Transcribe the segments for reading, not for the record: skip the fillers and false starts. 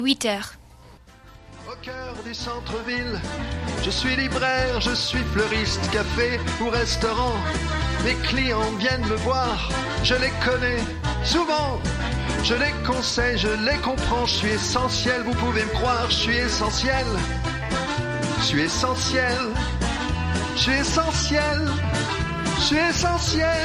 8h. Au cœur du centre-ville, je suis libraire, je suis fleuriste, café ou restaurant. Mes clients viennent me voir, je les connais souvent. Je les conseille, je les comprends, je suis essentiel, vous pouvez me croire, je suis essentiel. Je suis essentiel, je suis essentiel, je suis essentiel.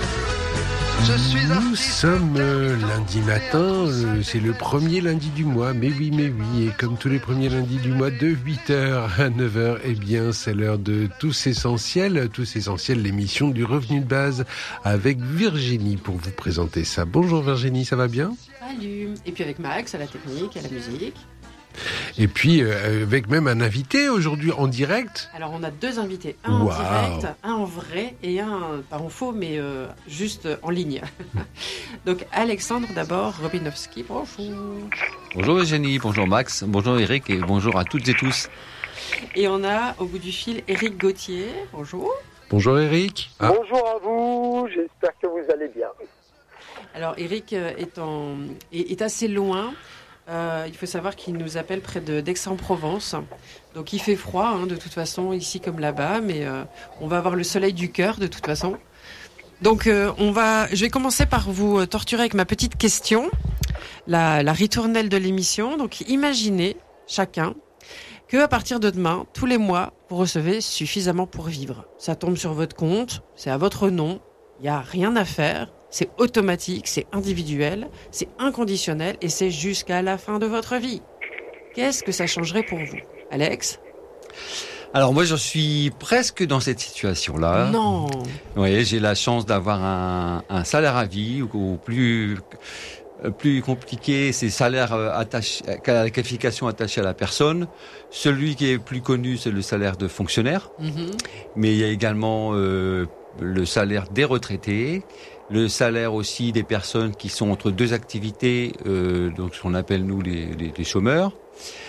Nous sommes lundi matin, c'est le premier lundi du mois, mais oui, et comme tous les premiers lundis du mois, de 8h à 9h, eh bien, c'est l'heure de Tous Essentiels, l'émission du revenu de base, avec Virginie pour vous présenter ça. Bonjour Virginie, ça va bien ? Salut. Et puis avec Max à la technique, à la musique. Et puis avec même un invité aujourd'hui en direct. Alors on a deux invités, un en direct, un en vrai et un pas en faux mais juste en ligne. Donc Alexandre d'abord, Robinowski, bonjour. Bonjour Eugénie, bonjour Max, bonjour Eric et bonjour à toutes et tous. Et on a au bout du fil Eric Gauthier, bonjour. Bonjour Eric. Bonjour à vous, j'espère que vous allez bien. Alors Eric est assez loin. Il faut savoir qu'il nous appelle près d'Aix-en-Provence. Donc il fait froid de toute façon ici comme là-bas, mais on va avoir le soleil du cœur de toute façon. Donc je vais commencer par vous torturer avec ma petite question, la ritournelle de l'émission. Donc imaginez chacun que à partir de demain, tous les mois, vous recevez suffisamment pour vivre. Ça tombe sur votre compte, c'est à votre nom, il n'y a rien à faire. C'est automatique, c'est individuel, c'est inconditionnel et c'est jusqu'à la fin de votre vie. Qu'est-ce que ça changerait pour vous, Alex ? Alors moi, je suis presque dans cette situation-là. Non. Oui, j'ai la chance d'avoir un salaire à vie ou plus compliqué, c'est salaire attaché, la qualification attachée à la personne. Celui qui est plus connu, c'est le salaire de fonctionnaire. Mm-hmm. Mais il y a également le salaire des retraités. Le salaire aussi des personnes qui sont entre deux activités, donc ce qu'on appelle nous les chômeurs.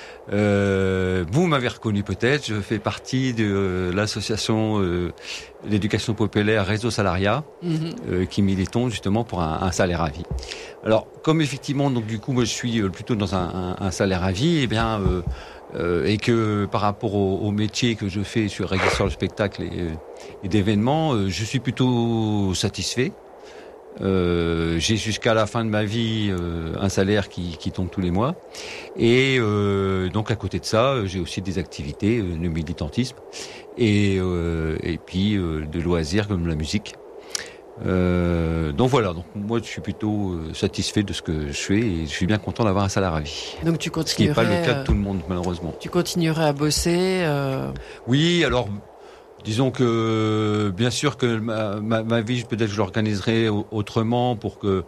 Vous m'avez reconnu peut-être, je fais partie de l'association d'éducation populaire Réseau Salariat, qui militons justement pour un salaire à vie. Alors comme effectivement donc du coup moi je suis plutôt dans un salaire à vie, et bien et que par rapport au métier que je fais sur régisseur de spectacle et d'événements, je suis plutôt satisfait. J'ai jusqu'à la fin de ma vie un salaire qui tombe tous les mois et donc à côté de ça j'ai aussi des activités de militantisme et puis de loisirs comme la musique. Donc voilà, donc moi je suis plutôt satisfait de ce que je fais et je suis bien content d'avoir un salaire à vie. Donc tu continuerais, ce qui n'est pas le cas de tout le monde malheureusement. Tu continuerais à bosser Oui, alors disons que bien sûr que ma vie peut-être je l'organiserai autrement pour que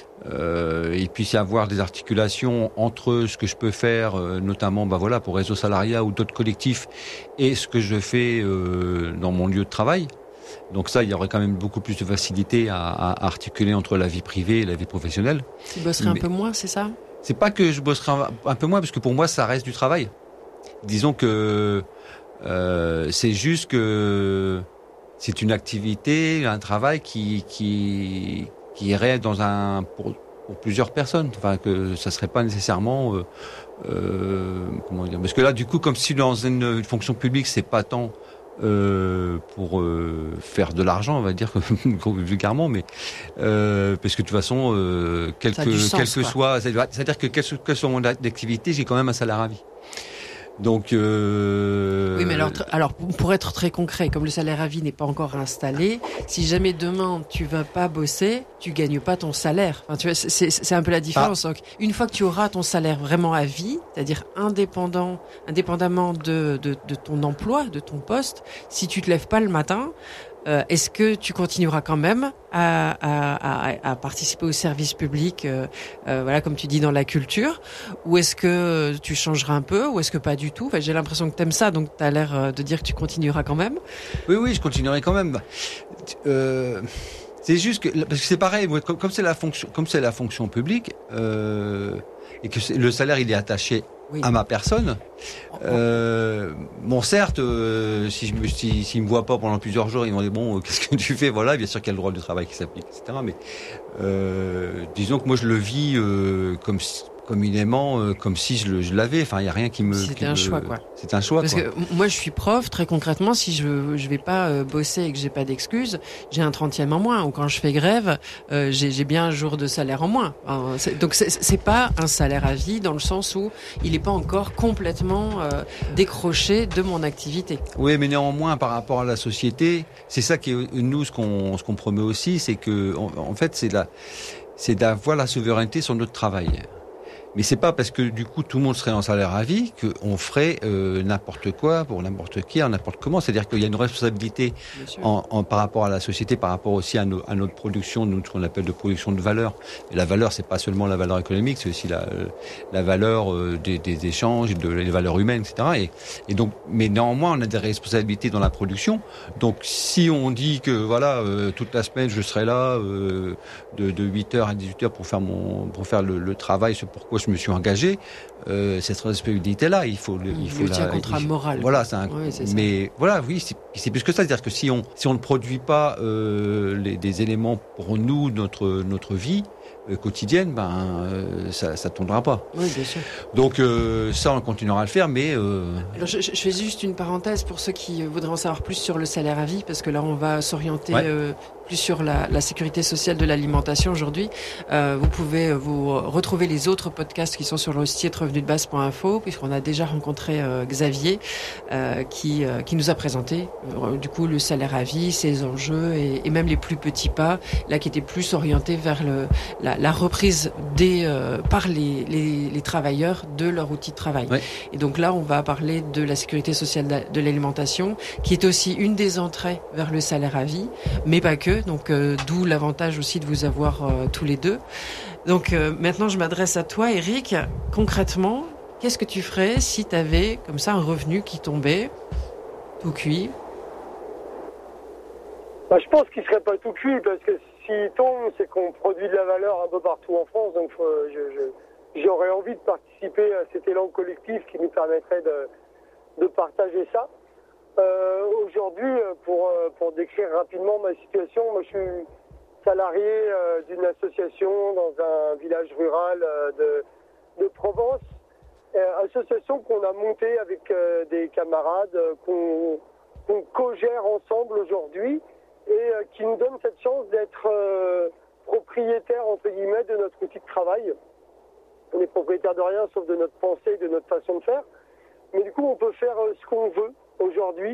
il puisse y avoir des articulations entre ce que je peux faire notamment pour Réseau Salariat ou d'autres collectifs et ce que je fais dans mon lieu de travail. Donc ça, il y aurait quand même beaucoup plus de facilité à articuler entre la vie privée et la vie professionnelle. Tu bosserais un peu moins, c'est ça ? C'est pas que je bosserai un peu moins parce que pour moi ça reste du travail. Disons que c'est juste que c'est une activité, un travail qui irait dans pour plusieurs personnes. Enfin, que ça serait pas nécessairement comment dire. Parce que là, du coup, comme si dans une fonction publique, c'est pas tant pour faire de l'argent, on va dire vulgairement, mais parce que de toute façon, quel que soit, c'est-à-dire que quelle que soit mon activité, j'ai quand même un salaire à vie. Donc oui, mais alors pour être très concret, comme le salaire à vie n'est pas encore installé, si jamais demain tu vas pas bosser, tu gagnes pas ton salaire. Enfin, tu vois, c'est un peu la différence. Donc, une fois que tu auras ton salaire vraiment à vie, c'est-à-dire indépendamment de ton emploi, de ton poste, si tu te lèves pas le matin, est-ce que tu continueras quand même à participer au service public, comme tu dis, dans la culture, ou est-ce que tu changeras un peu, ou est-ce que pas du tout ? Enfin, j'ai l'impression que t'aimes ça, donc t'as l'air de dire que tu continueras quand même. Oui, je continuerai quand même. C'est juste que parce que c'est pareil, moi, comme c'est la fonction publique et que le salaire il est attaché à ma personne. Certes, s'ils me voient pas pendant plusieurs jours, ils vont dire qu'est-ce que tu fais ? Voilà, bien sûr qu'il y a le droit du travail qui s'applique, etc. Mais disons que moi je le vis comme communément comme si je l'avais. Enfin, il y a rien qui me. C'était un choix, quoi. C'est un choix. Parce quoi. que moi, je suis prof. Très concrètement, si je vais pas bosser et que j'ai pas d'excuses, j'ai un 30e en moins. Ou quand je fais grève, j'ai bien un jour de salaire en moins. Donc c'est pas un salaire à vie dans le sens où il est pas encore complètement décroché de mon activité. Oui, mais néanmoins, par rapport à la société, c'est ça qui est nous ce qu'on promet aussi, c'est que en fait c'est d'avoir la souveraineté sur notre travail. Mais c'est pas parce que du coup tout le monde serait en salaire à vie qu'on ferait n'importe quoi pour n'importe qui, n'importe comment. C'est-à-dire qu'il y a une responsabilité par rapport à la société, par rapport aussi à notre production, ce qu'on appelle de production de valeur. Et la valeur, c'est pas seulement la valeur économique, c'est aussi la valeur des échanges, les valeurs humaines, etc. Et donc, mais néanmoins, on a des responsabilités dans la production. Donc, si on dit que voilà, toute la semaine je serai là de 8h à 18h pour faire le travail, ce pourquoi je me suis engagé, cette responsabilité-là, il faut un contrat moral. Voilà, mais ça. Voilà, oui, c'est plus que ça, c'est-à-dire que si on ne produit pas des éléments pour nous, notre vie quotidienne, ça tournera pas. Oui, bien sûr. Donc ça, on continuera à le faire, mais. Alors, je fais juste une parenthèse pour ceux qui voudraient en savoir plus sur le salaire à vie, parce que là, on va s'orienter. Plus sur la sécurité sociale de l'alimentation aujourd'hui. Vous pouvez vous retrouver les autres podcasts qui sont sur le site revenusdebase.info, puisqu'on a déjà rencontré Xavier qui nous a présenté du coup le salaire à vie, ses enjeux et même les plus petits pas, là qui étaient plus orientés vers la reprise par les travailleurs de leur outil de travail. Ouais. Et donc là, on va parler de la sécurité sociale de l'alimentation, qui est aussi une des entrées vers le salaire à vie, mais pas que. Donc d'où l'avantage aussi de vous avoir tous les deux. Donc maintenant je m'adresse à toi Eric. Concrètement, qu'est-ce que tu ferais si tu avais comme ça un revenu qui tombait tout cuit? Je pense qu'il ne serait pas tout cuit parce que s'il tombe, c'est qu'on produit de la valeur un peu partout en France. Donc j'aurais envie de participer à cet élan collectif qui nous permettrait de partager ça. Aujourd'hui, pour décrire rapidement ma situation, moi je suis salarié d'une association dans un village rural de Provence, association qu'on a montée avec des camarades, qu'on co-gère ensemble aujourd'hui et qui nous donne cette chance d'être propriétaire entre guillemets de notre outil de travail. On n'est propriétaire de rien sauf de notre pensée, de notre façon de faire, mais du coup on peut faire ce qu'on veut. Aujourd'hui,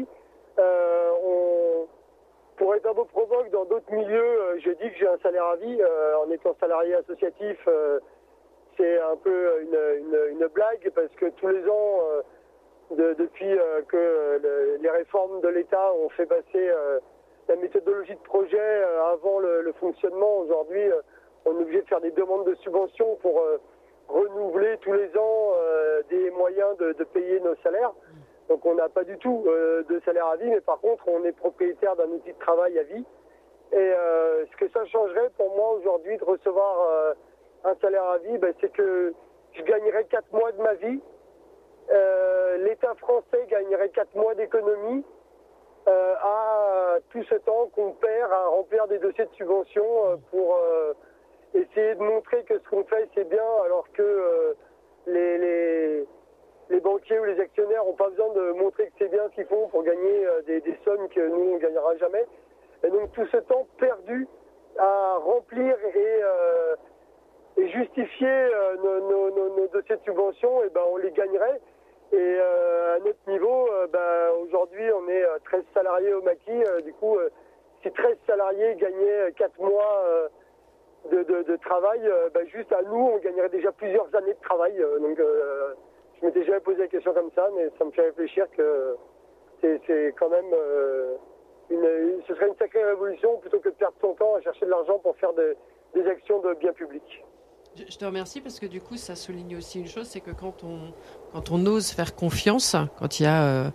pour être un peu provoque, dans d'autres milieux, je dis que j'ai un salaire à vie. En étant salarié associatif, c'est un peu une blague parce que tous les ans, depuis que les réformes de l'État ont fait passer la méthodologie de projet avant le fonctionnement, aujourd'hui, on est obligé de faire des demandes de subventions pour renouveler tous les ans des moyens de payer nos salaires. Donc on n'a pas du tout de salaire à vie, mais par contre on est propriétaire d'un outil de travail à vie. Et ce que ça changerait pour moi aujourd'hui de recevoir un salaire à vie, c'est que je gagnerais 4 mois de ma vie. L'État français gagnerait 4 mois d'économie à tout ce temps qu'on perd à remplir des dossiers de subvention pour essayer de montrer que ce qu'on fait c'est bien, alors que les banquiers ou les actionnaires n'ont pas besoin de montrer que c'est bien ce qu'ils font pour gagner des sommes que nous, on ne gagnera jamais. Et donc tout ce temps perdu à remplir et justifier nos dossiers de subvention, on les gagnerait. Et à notre niveau, aujourd'hui, on est 13 salariés au maquis. Du coup, si 13 salariés gagnaient 4 mois de travail, juste à nous, on gagnerait déjà plusieurs années de travail. Donc je m'étais jamais posé la question comme ça, mais ça me fait réfléchir que c'est quand même ce serait une sacrée révolution plutôt que de perdre son temps à chercher de l'argent pour faire des actions de bien public. Je te remercie parce que du coup ça souligne aussi une chose, c'est que quand on ose faire confiance, quand il y a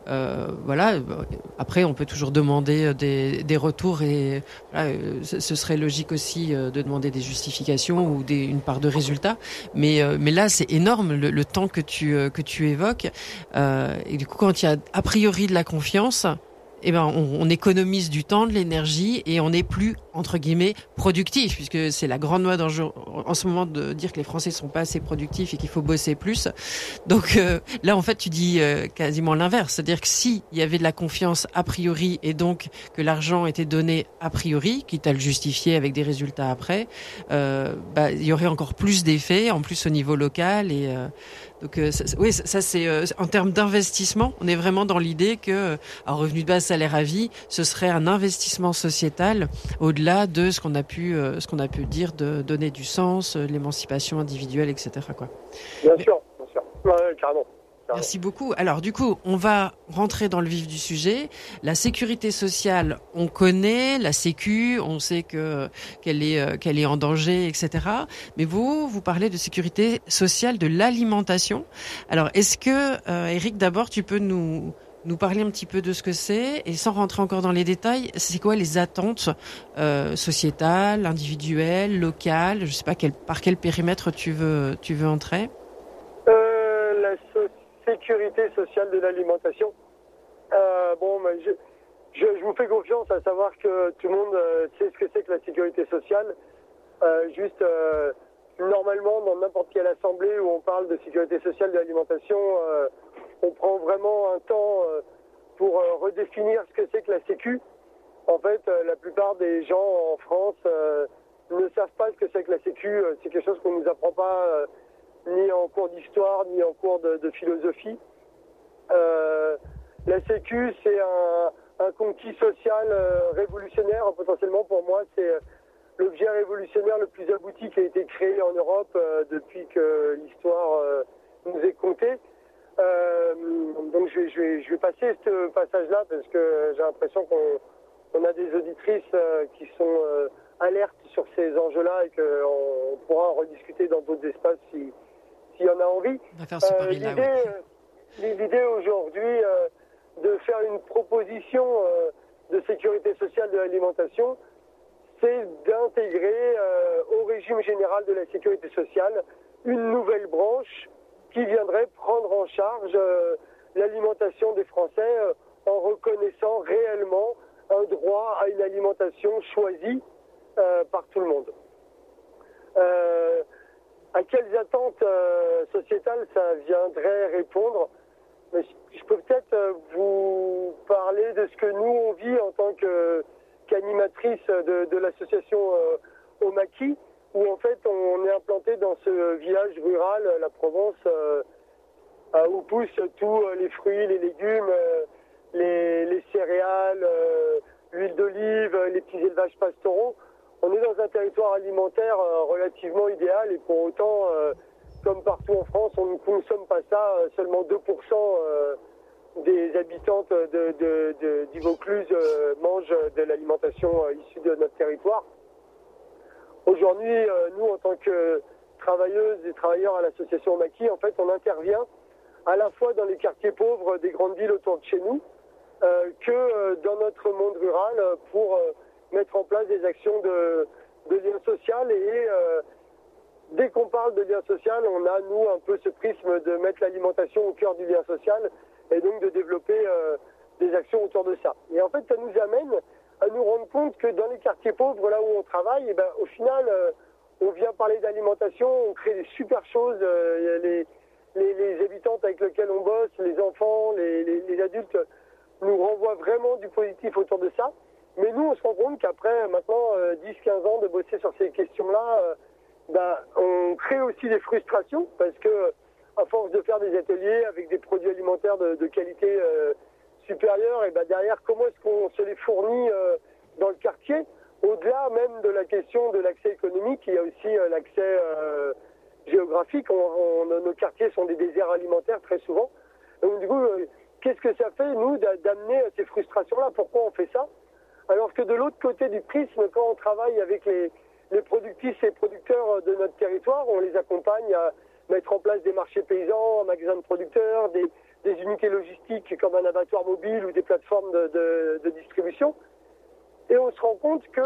après on peut toujours demander des retours et ce serait logique aussi de demander des justifications ou une part de résultats, mais là c'est énorme le temps que tu évoques et du coup quand il y a a priori de la confiance, on économise du temps, de l'énergie et on n'est plus entre guillemets productif, puisque c'est la grande mode en ce moment de dire que les Français sont pas assez productifs et qu'il faut bosser plus. Donc là en fait tu dis quasiment l'inverse, c'est-à-dire que si il y avait de la confiance a priori et donc que l'argent était donné a priori, quitte à le justifier avec des résultats après, il y aurait encore plus d'effets en plus au niveau local et donc ça c'est en termes d'investissement, on est vraiment dans l'idée que un revenu de base, salaire à vie, ce serait un investissement sociétal au-delà de ce qu'on a pu dire de donner du sens, l'émancipation individuelle, etc. quoi. Bien sûr, ouais, carrément. Merci beaucoup. Alors du coup, on va rentrer dans le vif du sujet. La sécurité sociale, on connaît la Sécu, on sait qu'elle est en danger, etc. Mais vous parlez de sécurité sociale de l'alimentation. Alors est-ce que Eric, d'abord, tu peux nous parler un petit peu de ce que c'est et sans rentrer encore dans les détails, c'est quoi les attentes sociétales, individuelles, locales? Je sais pas par quel périmètre tu veux entrer. La sécurité sociale de l'alimentation. Je vous fais confiance à savoir que tout le monde sait ce que c'est que la sécurité sociale. Normalement, dans n'importe quelle assemblée où on parle de sécurité sociale de l'alimentation, on prend vraiment un temps pour redéfinir ce que c'est que la Sécu. En fait, la plupart des gens en France ne savent pas ce que c'est que la Sécu. C'est quelque chose qu'on ne nous apprend pas ni en cours d'histoire, ni en cours de philosophie. La Sécu, c'est un conquis social révolutionnaire. Potentiellement, pour moi, c'est l'objet révolutionnaire le plus abouti qui a été créé en Europe depuis que l'histoire nous est contée. Donc je vais passer ce passage-là parce que j'ai l'impression qu'on a des auditrices qui sont alertes sur ces enjeux-là et qu'on pourra en rediscuter dans d'autres espaces s'il y en a envie. On va faire ce pari-là, l'idée aujourd'hui de faire une proposition de sécurité sociale de l'alimentation, c'est d'intégrer au régime général de la sécurité sociale une nouvelle branche qui viendrait prendre en charge l'alimentation des Français en reconnaissant réellement un droit à une alimentation choisie par tout le monde. À quelles attentes sociétales ça viendrait répondre? Mais je peux peut-être vous parler de ce que nous on vit en tant qu'animatrice de l'association au Maquis, où en fait on est implanté dans ce village rural, la Provence, où poussent tous les fruits, les légumes, les céréales, l'huile d'olive, les petits élevages pastoraux. On est dans un territoire alimentaire relativement idéal et pour autant, comme partout en France, on ne consomme pas ça. Seulement 2% des habitantes du Vaucluse mangent de l'alimentation issue de notre territoire. Aujourd'hui, nous, en tant que travailleuses et travailleurs à l'association Maquis, en fait, on intervient à la fois dans les quartiers pauvres des grandes villes autour de chez nous que dans notre monde rural pour mettre en place des actions de lien social et dès qu'on parle de lien social, on a, nous, un peu ce prisme de mettre l'alimentation au cœur du lien social et donc de développer des actions autour de ça. Et en fait, ça nous amène à nous rendre compte que dans les quartiers pauvres, là où on travaille, et ben, au final, on vient parler d'alimentation, on crée des super choses, les habitantes avec lesquelles on bosse, les enfants, les adultes nous renvoient vraiment du positif autour de ça. Mais nous, on se rend compte qu'après, maintenant, 10-15 ans de bosser sur ces questions-là, on crée aussi des frustrations parce que, à force de faire des ateliers avec des produits alimentaires de qualité supérieure, et derrière, comment est-ce qu'on se les fournit dans le quartier? Au-delà même de la question de l'accès économique, il y a aussi l'accès géographique. Nos quartiers sont des déserts alimentaires très souvent. Donc du coup, qu'est-ce que ça fait, nous, d'amener à ces frustrations-là? Pourquoi on fait ça? Alors que de l'autre côté du prisme, quand on travaille avec les productrices et producteurs de notre territoire, on les accompagne à mettre en place des marchés paysans, un magasin de producteurs, des unités logistiques comme un abattoir mobile ou des plateformes de distribution. Et on se rend compte que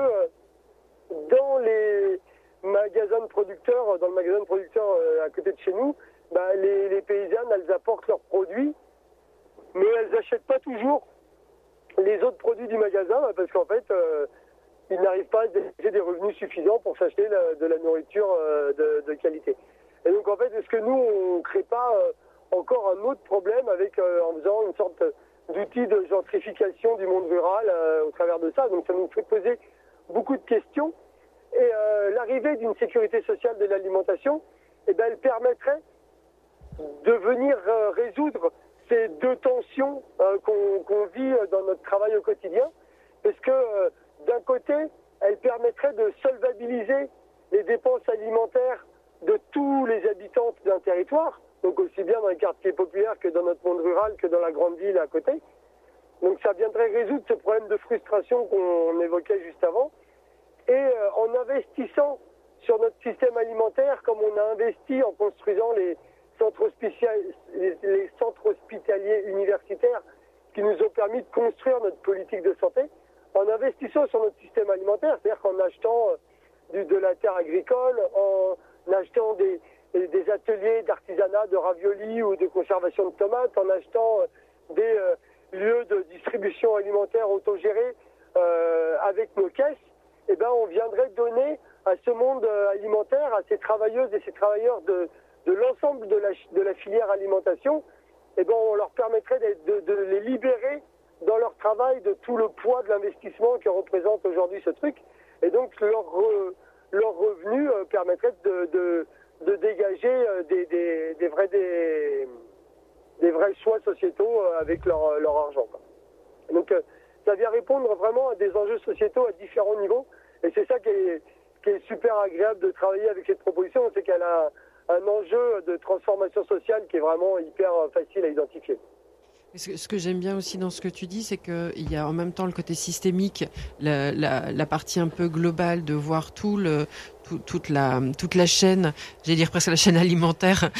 dans les magasins de producteurs, dans le magasin de producteurs à côté de chez nous, les paysannes, elles apportent leurs produits, mais elles n'achètent pas toujours les autres produits du magasin, parce qu'en fait, ils n'arrivent pas à dégager des revenus suffisants pour s'acheter de la nourriture de qualité. Et donc en fait, est-ce que nous, on ne crée pas encore un autre problème en faisant une sorte d'outil de gentrification du monde rural au travers de ça? Donc ça nous fait poser beaucoup de questions. Et l'arrivée d'une sécurité sociale de l'alimentation, elle permettrait de venir résoudre ces deux tensions qu'on vit dans notre travail au quotidien, parce que d'un côté, elle permettrait de solvabiliser les dépenses alimentaires de tous les habitants d'un territoire, donc aussi bien dans les quartiers populaires que dans notre monde rural, que dans la grande ville à côté. Donc ça viendrait résoudre ce problème de frustration qu'on évoquait juste avant. Et en investissant sur notre système alimentaire, comme on a investi en construisant les centres hospitaliers universitaires qui nous ont permis de construire notre politique de santé, en investissant sur notre système alimentaire, c'est-à-dire qu'en achetant de la terre agricole, en achetant des ateliers d'artisanat de raviolis ou de conservation de tomates, en achetant des lieux de distribution alimentaire autogérés avec nos caisses, on viendrait donner à ce monde alimentaire, à ces travailleuses et ces travailleurs de l'ensemble de la filière alimentation, on leur permettrait de les libérer dans leur travail de tout le poids de l'investissement que représente aujourd'hui ce truc. Et donc leur revenu permettrait de dégager des vrais choix sociétaux avec leur argent, quoi. Donc ça vient répondre vraiment à des enjeux sociétaux à différents niveaux. Et c'est ça qui est super agréable de travailler avec cette proposition, c'est qu'elle a un enjeu de transformation sociale qui est vraiment hyper facile à identifier. Ce que j'aime bien aussi dans ce que tu dis, c'est qu'il y a en même temps le côté systémique, la partie un peu globale de voir toute la chaîne, j'allais dire presque la chaîne alimentaire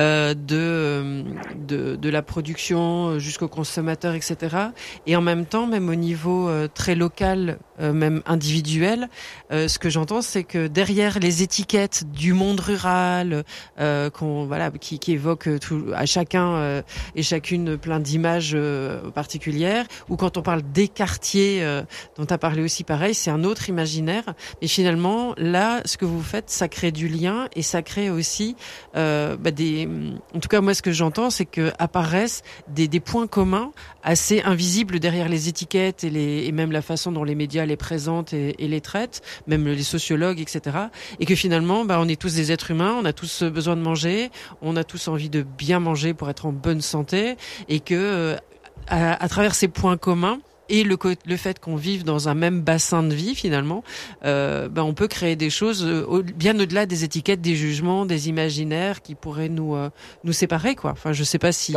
de la production jusqu'au consommateur, etc. Et en même temps, même au niveau très local, même individuel, ce que j'entends, c'est que derrière les étiquettes du monde rural, qui évoquent à chacun et chacune plein d'images particulières, ou quand on parle des quartiers dont tu as parlé aussi, pareil, c'est un autre imaginaire. Mais finalement, là, ce que vous faites, ça crée du lien et ça crée aussi en tout cas moi ce que j'entends, c'est que apparaissent des points communs assez invisibles derrière les étiquettes et même la façon dont les médias les présentent et les traitent, même les sociologues, etc. Et que finalement on est tous des êtres humains, on a tous besoin de manger, on a tous envie de bien manger pour être en bonne santé, et que à travers ces points communs et le fait qu'on vive dans un même bassin de vie, finalement, on peut créer des choses bien au-delà des étiquettes, des jugements, des imaginaires qui pourraient nous séparer, quoi. Enfin, je sais pas si.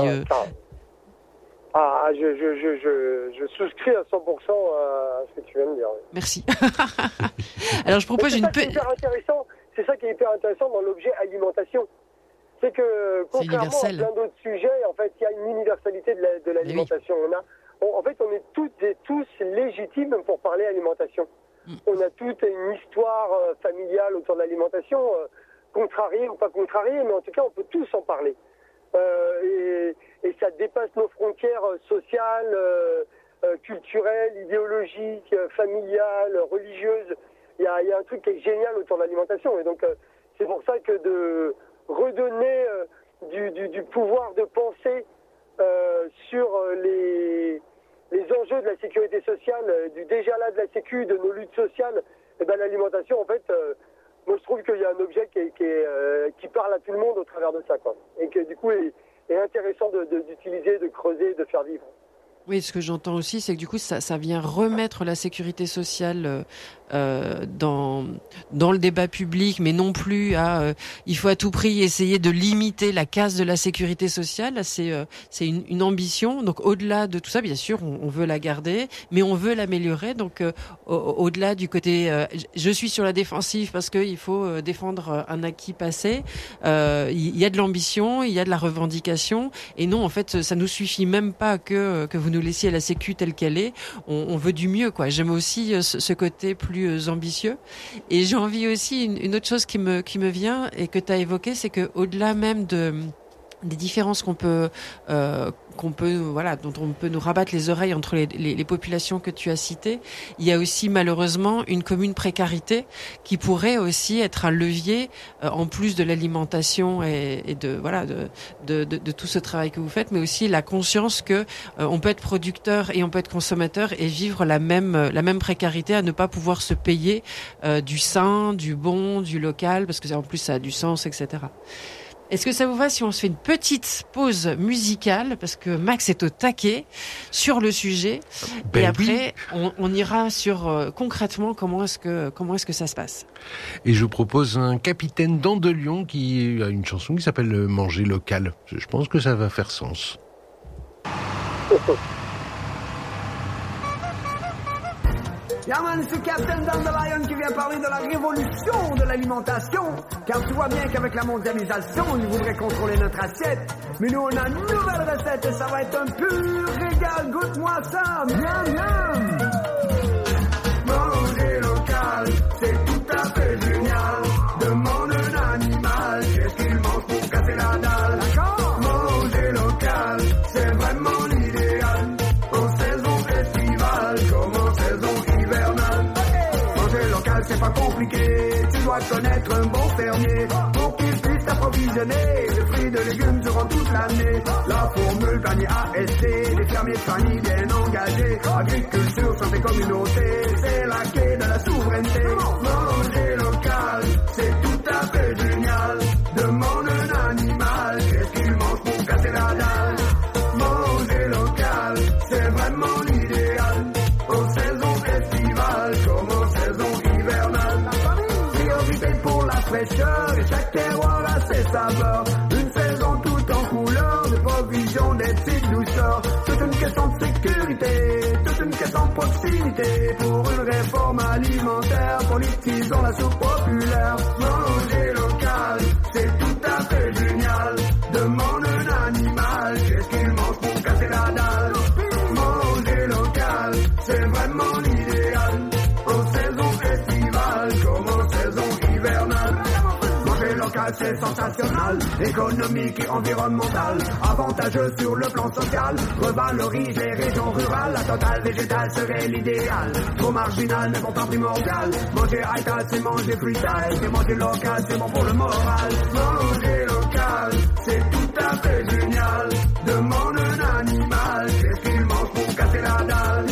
Je souscris à 100% à ce que tu viens de dire. Merci. Alors, je propose une petite. C'est ça qui est hyper intéressant dans l'objet alimentation. C'est que, contrairement à plein d'autres sujets, en fait, il y a une universalité de l'alimentation. Oui. En fait, on est toutes et tous légitimes pour parler alimentation. On a toute une histoire familiale autour de l'alimentation, contrariée ou pas contrariée, mais en tout cas, on peut tous en parler. Et ça dépasse nos frontières sociales, culturelles, idéologiques, familiales, religieuses. Il y a un truc qui est génial autour de l'alimentation. Et donc, c'est pour ça que de redonner du pouvoir de penser sur les enjeux de la sécurité sociale, du déjà là de la sécu, de nos luttes sociales, l'alimentation, en fait, moi je trouve qu'il y a un objet qui parle à tout le monde au travers de ça, quoi. Et que du coup est intéressant d'utiliser, de creuser, de faire vivre. Oui, ce que j'entends aussi, c'est que du coup, ça vient remettre la sécurité sociale dans le débat public, mais non plus il faut à tout prix essayer de limiter la casse de la sécurité sociale. C'est une ambition. Donc au-delà de tout ça, bien sûr, on veut la garder, mais on veut l'améliorer. Donc au-delà du côté, je suis sur la défensive parce qu'il faut défendre un acquis passé. Il y a de l'ambition, il y a de la revendication, et non, en fait, ça nous suffit même pas que vous nous laissiez la sécu telle qu'elle est. On veut du mieux, quoi. J'aime aussi ce côté plus ambitieux. Et j'ai envie aussi, une autre chose qui me vient et que tu as évoqué, c'est que au-delà même des différences dont on peut nous rabattre les oreilles entre les populations que tu as citées. Il y a aussi malheureusement une commune précarité qui pourrait aussi être un levier en plus de l'alimentation et de tout ce travail que vous faites, mais aussi la conscience que on peut être producteur et on peut être consommateur et vivre la même précarité, à ne pas pouvoir se payer du sain, du bon, du local, parce que en plus ça a du sens, etc. Est-ce que ça vous va si on se fait une petite pause musicale, parce que Max est au taquet sur le sujet, et après on ira sur concrètement comment est-ce que ça se passe. Et je propose un capitaine d'Andelion qui a une chanson qui s'appelle Manger local. Je pense que ça va faire sens. Yaman, c'est Captain Dandelion qui vient parler de la révolution de l'alimentation. Car tu vois bien qu'avec la mondialisation, ils voudraient contrôler notre assiette. Mais nous, on a une nouvelle recette et ça va être un pur régal. Goûte-moi ça, miam miam. Manger local, c'est tout à fait génial. Demande un animal, qu'est-ce qu'il mange pour casser la dalle. D'accord. Manger local, c'est vraiment l'idéal. En saison estivale, comme en saison hivernale. Manger local, c'est pas compliqué. Tu dois connaître un bon fermier pour qu'il puisse t'approvisionner de fruits, de légumes durant toute l'année. La formule panier ASC, les fermiers de famille bien engagés. Agriculture, santé, communauté, c'est la clé de la souveraineté. Manger local, c'est tout à fait génial. Demande un animal, qu'est-ce qu'il mange pour casser la dalle. Manger local, c'est vraiment l'idéal. En saison estivale, comme en saison hivernale. Priorité pour la fraîcheur et chaque terroir a ses saveurs. Une saison tout en couleur, de provisions, des petites douceurs. Toute une question de sécurité, toute une question de proximité. Pour une réforme alimentaire, politisons la soupe populaire. Manger local, c'est tout à fait génial. Demande un animal, qu'est-ce qu'il mange pour casser la dalle. Manger local, c'est vraiment l'idéal. En saison estivale, comme en saison hivernale. Manger local, c'est sensationnel, économique et environnemental, avantageux sur le plan social, revalorise les régions rurales, la totale végétale serait l'idéal, trop marginal mais pourtant primordial, manger high-tide c'est manger free-tide, et manger local c'est bon pour le moral, manger local c'est tout à fait génial, demande un animal, qu'est-ce qu'il mange pour casser la dalle,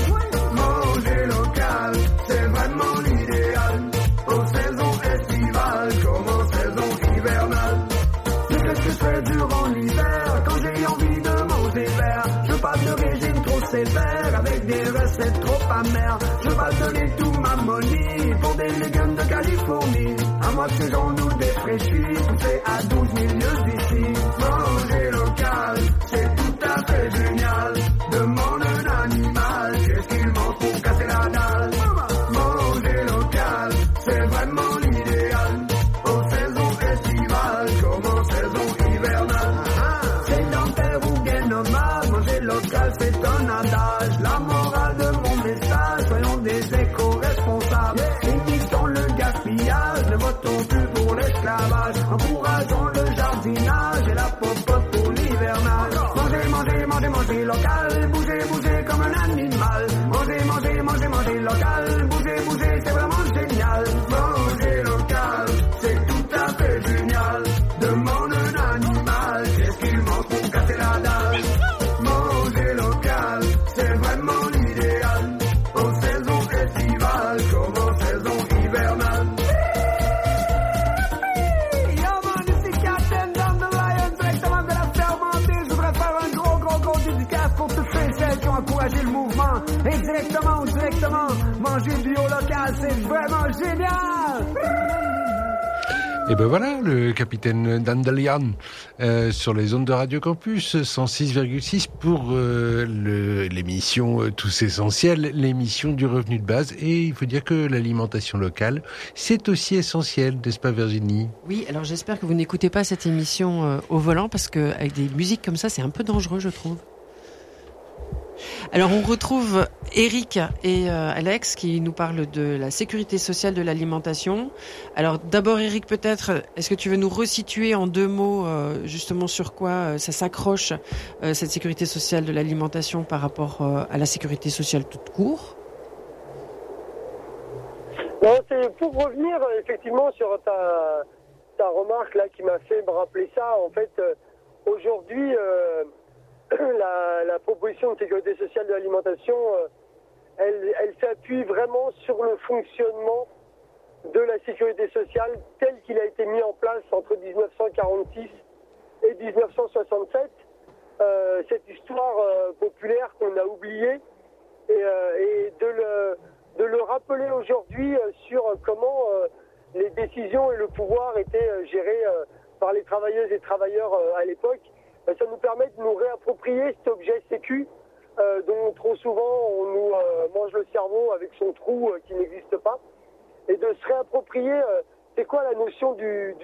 manger local c'est vraiment l'idéal, en saison estivale comme en saison hivernale. Mais qu'est-ce que je fais durant l'hiver quand j'ai envie de manger vert? Je veux pas de régime trop sévère avec des recettes trop amères. Je veux pas donner tout ma money pour des légumes de Californie. À moi que j'en nous défraîchis, poussé à 12 000 lieues d'ici. Manger local, c'est tout à fait génial. Demande un animal, qu'est-ce qu'il mange pour casser la dalle. Manger local, c'est vraiment l'idéal. En saison estivale, comme en saison hivernale. Sédentaire ou bien nomade, manger local c'est un adage. La morale de mon message, soyons des éco-responsables. Limitons le gaspillage, ne votons plus pour l'esclavage. Encourageons le jardinage et la popote pour l'hivernage. Manger, manger, manger, manger local, bouger, bouger comme un animal. Manger, manger, manger, manger local, bouger, bouger, c'est vraiment génial. Manger local, c'est tout à fait génial. Demande un animal, qu'est-ce qu'il mange pour casser la dalle. Manger local, c'est vraiment l'idéal. En saison estivale comme en saison hivernale. Yaman, ici Captain Dandelion, directement de la fermentée. Je voudrais faire un gros dédicace pour toutes celles qui ont encouragé le mouvement. Et directement ou directement, manger bio local, c'est vraiment génial. Et ben voilà, le capitaine Dandelion sur les ondes de Radio Campus 106,6 pour l'émission Tous Essentiels, l'émission du revenu de base. Et il faut dire que l'alimentation locale, c'est aussi essentiel, n'est-ce pas Virginie? Oui, alors j'espère que vous n'écoutez pas cette émission au volant, parce qu'avec des musiques comme ça, c'est un peu dangereux, je trouve. Alors on retrouve Eric et Alex qui nous parlent de la sécurité sociale de l'alimentation. Alors d'abord Eric, peut-être, est-ce que tu veux nous resituer en 2 mots justement sur quoi ça s'accroche, cette sécurité sociale de l'alimentation par rapport à la sécurité sociale toute court? Non, c'est pour revenir effectivement sur ta remarque là qui m'a fait me rappeler ça. En fait, aujourd'hui, la proposition de sécurité sociale de l'alimentation, elle s'appuie vraiment sur le fonctionnement de la sécurité sociale tel qu'il a été mis en place entre 1946 et 1967. Cette histoire populaire qu'on a oubliée et de le rappeler aujourd'hui sur comment les décisions et le pouvoir étaient gérés par les travailleuses et travailleurs à l'époque. Ça nous permet de nous réapproprier cet objet sécu dont trop souvent on nous mange le cerveau avec son trou qui n'existe pas, et de se réapproprier c'est quoi la notion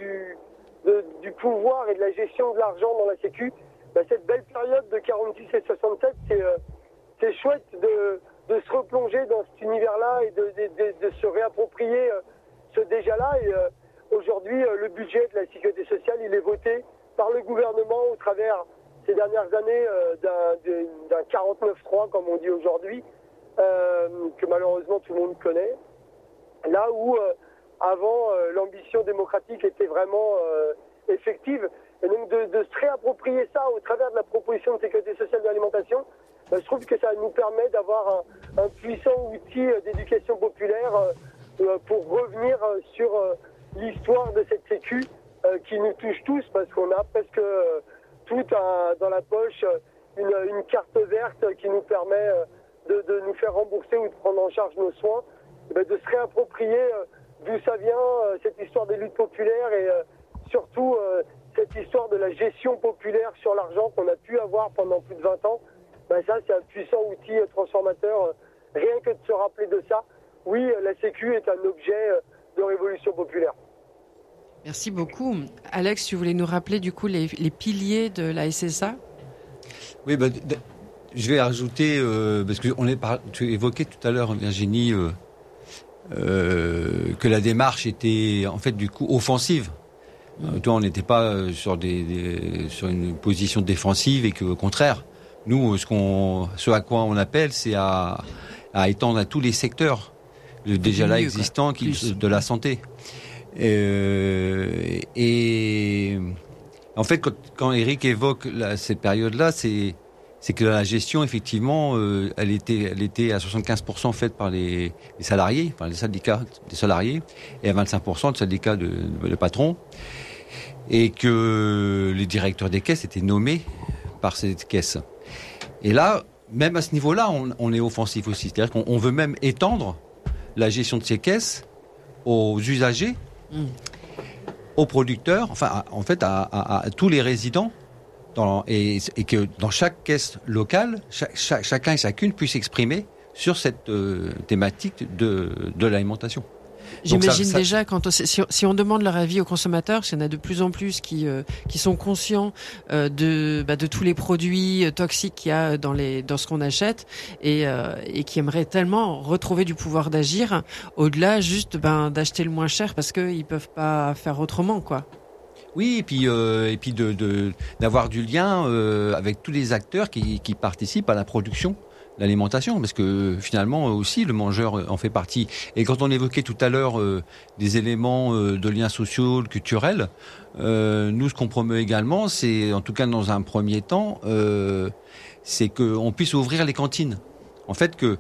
du pouvoir et de la gestion de l'argent dans la sécu. Cette belle période de 46 et 67, c'est chouette de se replonger dans cet univers-là et de se réapproprier ce déjà-là. Et aujourd'hui, le budget de la sécurité sociale, il est voté par le gouvernement au travers ces dernières années d'un 49.3, comme on dit aujourd'hui, que malheureusement tout le monde connaît. Là où avant l'ambition démocratique était vraiment effective. Et donc de se réapproprier ça au travers de la proposition de sécurité sociale de l'alimentation, je trouve que ça nous permet d'avoir un puissant outil d'éducation populaire pour revenir sur l'histoire de cette sécu qui nous touche tous, parce qu'on a presque tout dans la poche une carte verte qui nous permet de nous faire rembourser ou de prendre en charge nos soins, de se réapproprier d'où ça vient, cette histoire des luttes populaires et surtout cette histoire de la gestion populaire sur l'argent qu'on a pu avoir pendant plus de 20 ans. Ça, c'est un puissant outil transformateur. Rien que de se rappeler de ça, oui, la Sécu est un objet de révolution populaire. Merci beaucoup. Alex, tu voulais nous rappeler du coup les piliers de la SSA ? Oui, je vais rajouter, parce que tu évoquais tout à l'heure, Virginie, que la démarche était en fait du coup offensive. Toi, on n'était pas sur une position défensive et qu'au contraire, nous, ce à quoi on appelle, c'est à étendre à tous les secteurs déjà là existants de la santé. Et en fait, quand Eric évoque cette période-là, c'est que la gestion, effectivement, elle était à 75% faite par les salariés, par les syndicats des salariés, et à 25% de syndicats de patrons, et que les directeurs des caisses étaient nommés par ces caisses. Et là, même à ce niveau-là, on est offensif aussi. C'est-à-dire qu'on veut même étendre la gestion de ces caisses aux usagers, aux producteurs, enfin, en fait, à tous les résidents, et que dans chaque caisse locale, chacun et chacune puisse s'exprimer sur cette thématique de l'alimentation. J'imagine déjà, si on demande leur avis aux consommateurs, il y en a de plus en plus qui sont conscients de tous les produits toxiques qu'il y a dans ce qu'on achète et qui aimeraient tellement retrouver du pouvoir d'agir au-delà juste d'acheter le moins cher parce qu'ils peuvent pas faire autrement, quoi. Oui, et puis d'avoir du lien avec tous les acteurs qui participent à la production de l'alimentation, parce que finalement aussi le mangeur en fait partie. Et quand on évoquait tout à l'heure des éléments de liens sociaux, culturels, nous ce qu'on promeut également, c'est en tout cas dans un premier temps, c'est qu'on puisse ouvrir les cantines. En fait que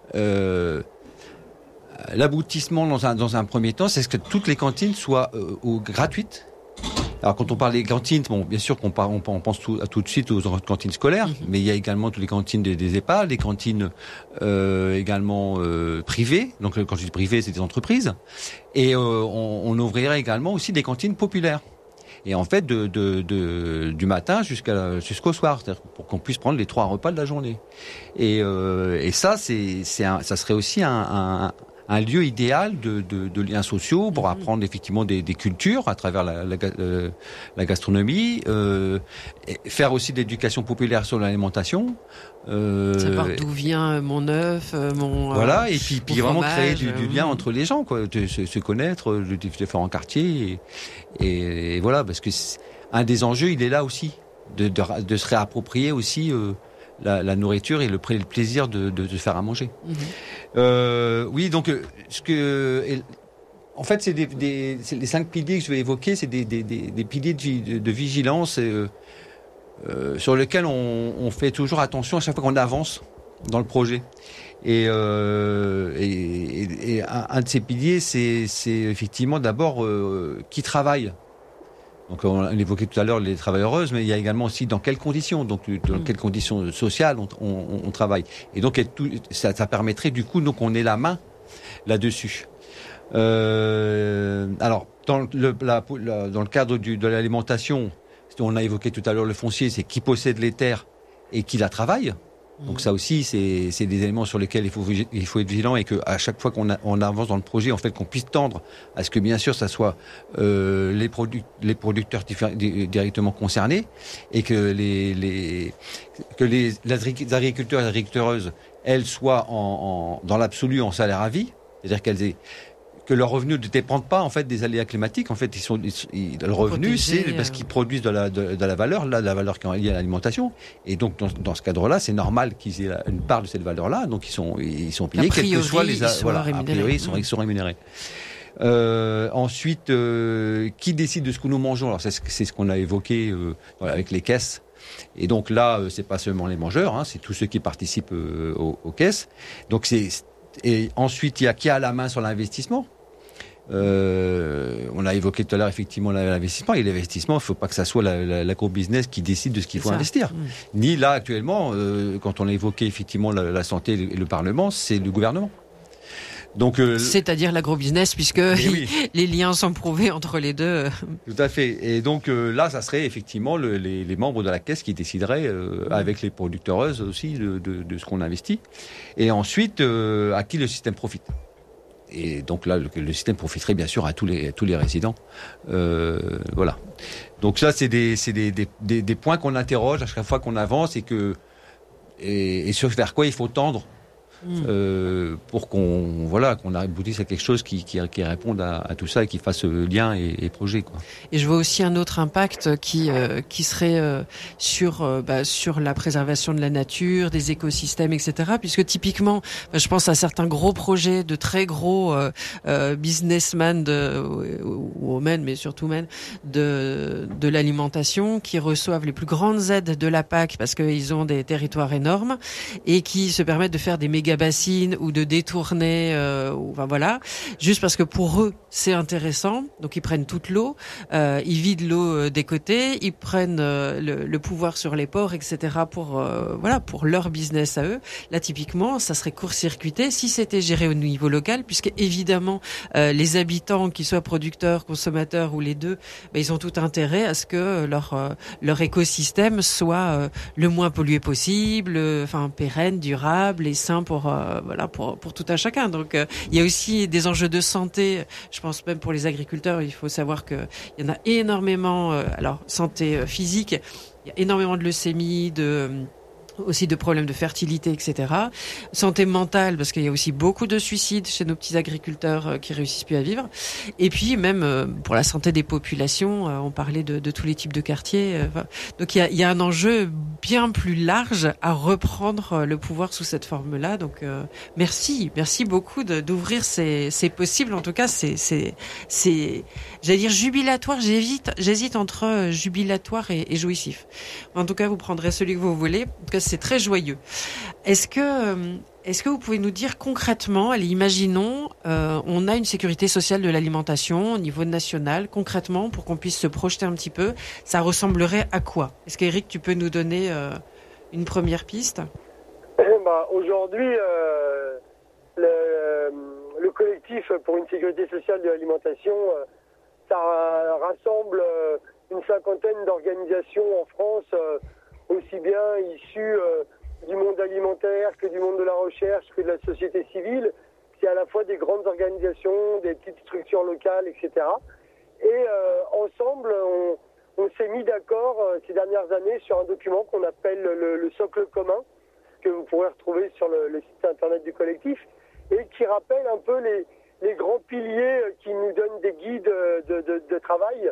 l'aboutissement dans un premier temps, c'est que toutes les cantines soient gratuites. Alors quand on parle des cantines, bien sûr qu'on pense tout de suite aux cantines scolaires, mais il y a également toutes les cantines des EHPAD, les cantines également privées. Donc quand je dis privées, c'est des entreprises. Et on ouvrirait également aussi des cantines populaires. Et en fait du matin jusqu'au soir, c'est-à-dire pour qu'on puisse prendre les 3 repas de la journée. Et ça ça serait aussi un un lieu idéal de liens sociaux pour apprendre effectivement des cultures à travers la gastronomie, faire aussi de l'éducation populaire sur l'alimentation. Savoir d'où vient mon œuf, mon voilà, et puis vraiment créer fromage, du lien entre les gens, quoi, se connaître, les différents quartiers, et voilà, parce que un des enjeux, il est là aussi, de se réapproprier aussi la nourriture et le plaisir de se faire à manger. Oui, donc en fait, c'est les 5 piliers que je vais évoquer, c'est des piliers de vigilance sur lesquels on fait toujours attention à chaque fois qu'on avance dans le projet. Et un de ces piliers, c'est effectivement d'abord qui travaille. Donc on l'évoquait tout à l'heure, les travailleuses, mais il y a également aussi dans quelles conditions, donc dans quelles conditions sociales on travaille. Et donc ça permettrait du coup, donc on ait la main là-dessus. Alors dans le cadre de l'alimentation, on a évoqué tout à l'heure le foncier, c'est qui possède les terres et qui la travaille. Donc ça aussi, c'est des éléments sur lesquels il faut être vigilant, et que à chaque fois qu'on avance dans le projet, en fait, qu'on puisse tendre à ce que bien sûr ça soit les producteurs directement concernés, et que les agriculteurs et agriculteuses, elles soient dans l'absolu en salaire à vie, c'est-à-dire que leurs revenus ne dépendent pas en fait des aléas climatiques. En fait, le revenu, c'est parce qu'ils produisent de la valeur, la valeur qui est liée à l'alimentation. Et donc dans ce cadre-là, c'est normal qu'ils aient une part de cette valeur-là. Donc ils sont payés, quels que soient les a priori, ils sont rémunérés. Ensuite, qui décide de ce que nous mangeons? Alors c'est ce qu'on a évoqué avec les caisses. Et donc là, c'est pas seulement les mangeurs, c'est tous ceux qui participent aux caisses. Donc et ensuite, il y a qui a la main sur l'investissement. On a évoqué tout à l'heure effectivement l'investissement. Et l'investissement, il ne faut pas que ça soit l'agro-business qui décide de ce qu'il faut investir. Ni là actuellement, quand on a évoqué effectivement la santé et le Parlement, c'est le gouvernement. Donc, c'est-à-dire l'agro-business, puisque les liens sont prouvés entre les deux. Tout à fait. Et donc là, ça serait effectivement les membres de la caisse qui décideraient avec les producteuses aussi de ce qu'on investit. Et ensuite, à qui le système profite. Et donc là, le système profiterait bien sûr à tous les résidents. Voilà. Donc ça, c'est des points qu'on interroge à chaque fois qu'on avance, et sur vers quoi il faut tendre. Pour qu'on aboutisse à quelque chose qui réponde à tout ça et qui fasse lien et projet, quoi. Et je vois aussi un autre impact qui serait sur la préservation de la nature, des écosystèmes, etc. Puisque typiquement, je pense à certains gros projets de très gros businessmen ou women, mais surtout men de l'alimentation, qui reçoivent les plus grandes aides de la PAC parce qu'ils ont des territoires énormes et qui se permettent de faire des méga bassines ou de détourner, juste parce que pour eux c'est intéressant. Donc ils prennent toute l'eau, ils vident l'eau des côtés, ils prennent le pouvoir sur les ports, etc. pour leur business à eux. Là typiquement, ça serait court-circuité si c'était géré au niveau local, puisque évidemment les habitants, qu'ils soient producteurs, consommateurs ou les deux, ils ont tout intérêt à ce que leur écosystème soit le moins pollué possible, pérenne, durable et sain pour tout un chacun. Donc il y a aussi des enjeux de santé. Je pense même pour les agriculteurs, il faut savoir que il y en a énormément. Alors santé physique, il y a énormément de leucémie, aussi de problèmes de fertilité, etc. Santé mentale, parce qu'il y a aussi beaucoup de suicides chez nos petits agriculteurs qui réussissent plus à vivre. Et puis même pour la santé des populations, on parlait de tous les types de quartiers. Donc il y a un enjeu bien plus large à reprendre le pouvoir sous cette forme-là. Donc merci beaucoup d'ouvrir ces possibles. En tout cas, c'est j'allais dire jubilatoire. J'hésite entre jubilatoire et jouissif. En tout cas, vous prendrez celui que vous voulez. En tout cas, c'est très joyeux. Est-ce que vous pouvez nous dire concrètement, allez, imaginons, on a une sécurité sociale de l'alimentation au niveau national, concrètement, pour qu'on puisse se projeter un petit peu, ça ressemblerait à quoi? Est-ce qu'Éric, tu peux nous donner une première piste? Aujourd'hui, le collectif pour une sécurité sociale de l'alimentation, ça rassemble une 50aine d'organisations en France, aussi bien issus du monde alimentaire que du monde de la recherche que de la société civile. c'est à la fois des grandes organisations, des petites structures locales, etc. Et ensemble, on s'est mis d'accord ces dernières années sur un document qu'on appelle le socle commun, que vous pourrez retrouver sur le site internet du collectif, et qui rappelle un peu les grands piliers qui nous donnent des guides de travail.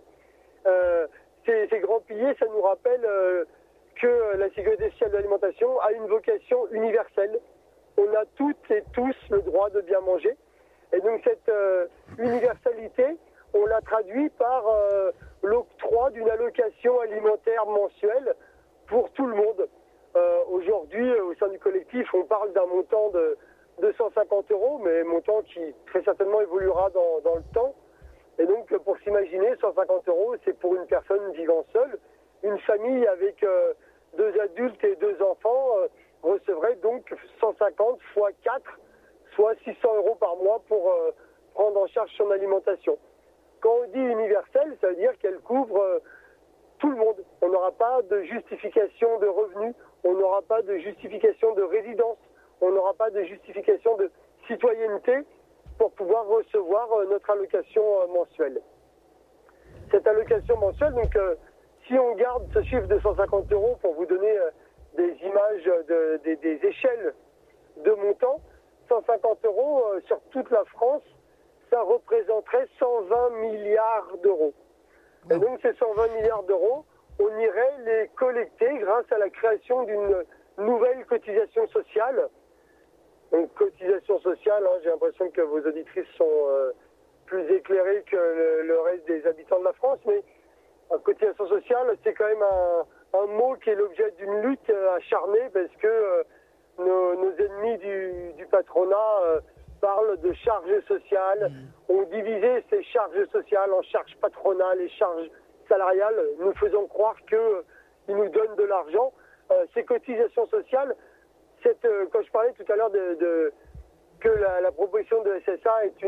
Ces grands piliers, ça nous rappelle que la sécurité sociale de l'alimentation a une vocation universelle. On a toutes et tous le droit de bien manger. Et donc cette universalité, on l'a traduit par l'octroi d'une allocation alimentaire mensuelle pour tout le monde. Aujourd'hui, au sein du collectif, on parle d'un montant de 250 €, mais montant qui très certainement évoluera dans le temps. Et donc, pour s'imaginer, 150 €, c'est pour une personne vivant seule. Une famille avec 2 adultes et 2 enfants recevrait donc 150 fois 4, soit 600 € par mois pour prendre en charge son alimentation. Quand on dit universelle, ça veut dire qu'elle couvre tout le monde. On n'aura pas de justification de revenus, on n'aura pas de justification de résidence, on n'aura pas de justification de citoyenneté pour pouvoir recevoir notre allocation mensuelle. Cette allocation mensuelle, donc, si on garde ce chiffre de 150 € pour vous donner des images des échelles de montant, 150 € sur toute la France, ça représenterait 120 milliards d'euros. Et donc ces 120 milliards d'euros, on irait les collecter grâce à la création d'une nouvelle cotisation sociale. Donc cotisation sociale, j'ai l'impression que vos auditrices sont plus éclairées que le reste des habitants de la France, mais cotisation sociale, c'est quand même un mot qui est l'objet d'une lutte acharnée parce que nos ennemis du patronat parlent de charges sociales, ont divisé ces charges sociales en charges patronales et charges salariales, nous faisons croire qu'ils nous donnent de l'argent. Ces cotisations sociales, quand je parlais tout à l'heure que la proposition de SSA est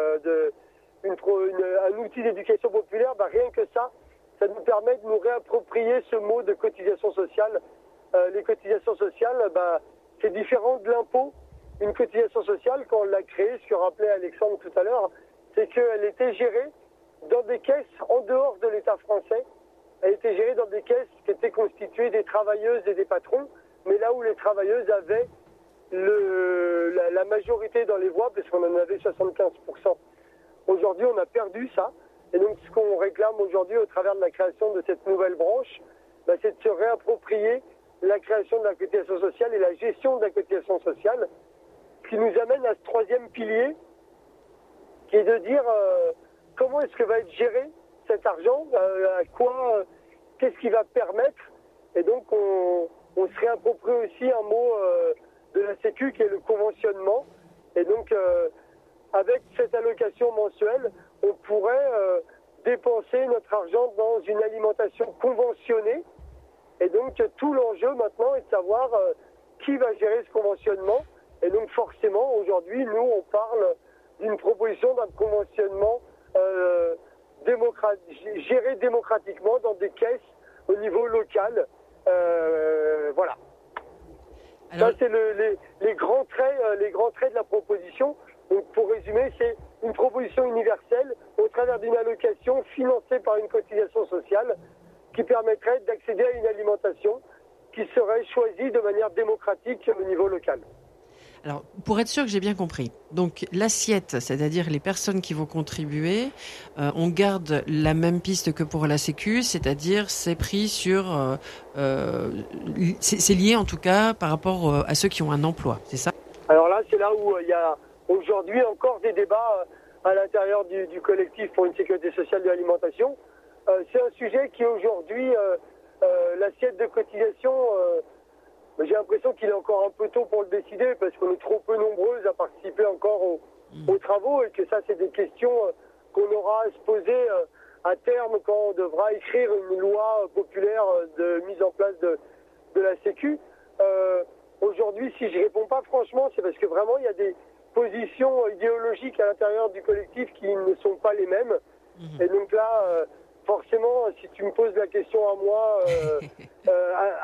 un outil d'éducation populaire, rien que ça nous permet de nous réapproprier ce mot de cotisation sociale. Les cotisations sociales, c'est différent de l'impôt. Une cotisation sociale, quand on l'a créée, ce que rappelait Alexandre tout à l'heure, c'est qu'elle était gérée dans des caisses en dehors de l'État français. Elle était gérée dans des caisses qui étaient constituées des travailleuses et des patrons, mais là où les travailleuses avaient la majorité dans les voix, parce qu'on en avait 75%. Aujourd'hui, on a perdu ça. Et donc, ce qu'on réclame aujourd'hui au travers de la création de cette nouvelle branche, c'est de se réapproprier la création de la cotisation sociale et la gestion de la cotisation sociale, qui nous amène à ce troisième pilier, qui est de dire comment est-ce que va être géré cet argent, qu'est-ce qui va permettre. Et donc, on se réapproprie aussi un mot de la Sécu qui est le conventionnement. Et donc, avec cette allocation mensuelle, on pourrait dépenser notre argent dans une alimentation conventionnée. Et donc, tout l'enjeu maintenant est de savoir qui va gérer ce conventionnement. Et donc, forcément, aujourd'hui, nous, on parle d'une proposition d'un conventionnement géré démocratiquement dans des caisses au niveau local. Voilà. Alors... Ça, c'est les grands traits de la proposition. Donc, pour résumer, c'est une proposition universelle au travers d'une allocation financée par une cotisation sociale qui permettrait d'accéder à une alimentation qui serait choisie de manière démocratique au niveau local. Alors, pour être sûr que j'ai bien compris, donc l'assiette, c'est-à-dire les personnes qui vont contribuer, on garde la même piste que pour la Sécu, c'est-à-dire c'est pris sur... c'est lié en tout cas par rapport à ceux qui ont un emploi, c'est ça ? Alors là, c'est là où il y a aujourd'hui encore des débats à l'intérieur du collectif pour une sécurité sociale de l'alimentation. C'est un sujet qui aujourd'hui, l'assiette de cotisation... j'ai l'impression qu'il est encore un peu tôt pour le décider parce qu'on est trop peu nombreuses à participer encore aux travaux et que ça, c'est des questions qu'on aura à se poser à terme quand on devra écrire une loi populaire de mise en place de la Sécu. Aujourd'hui, si je réponds pas franchement, c'est parce que vraiment, il y a des positions idéologiques à l'intérieur du collectif qui ne sont pas les mêmes. Et donc là... forcément, si tu me poses la question à moi,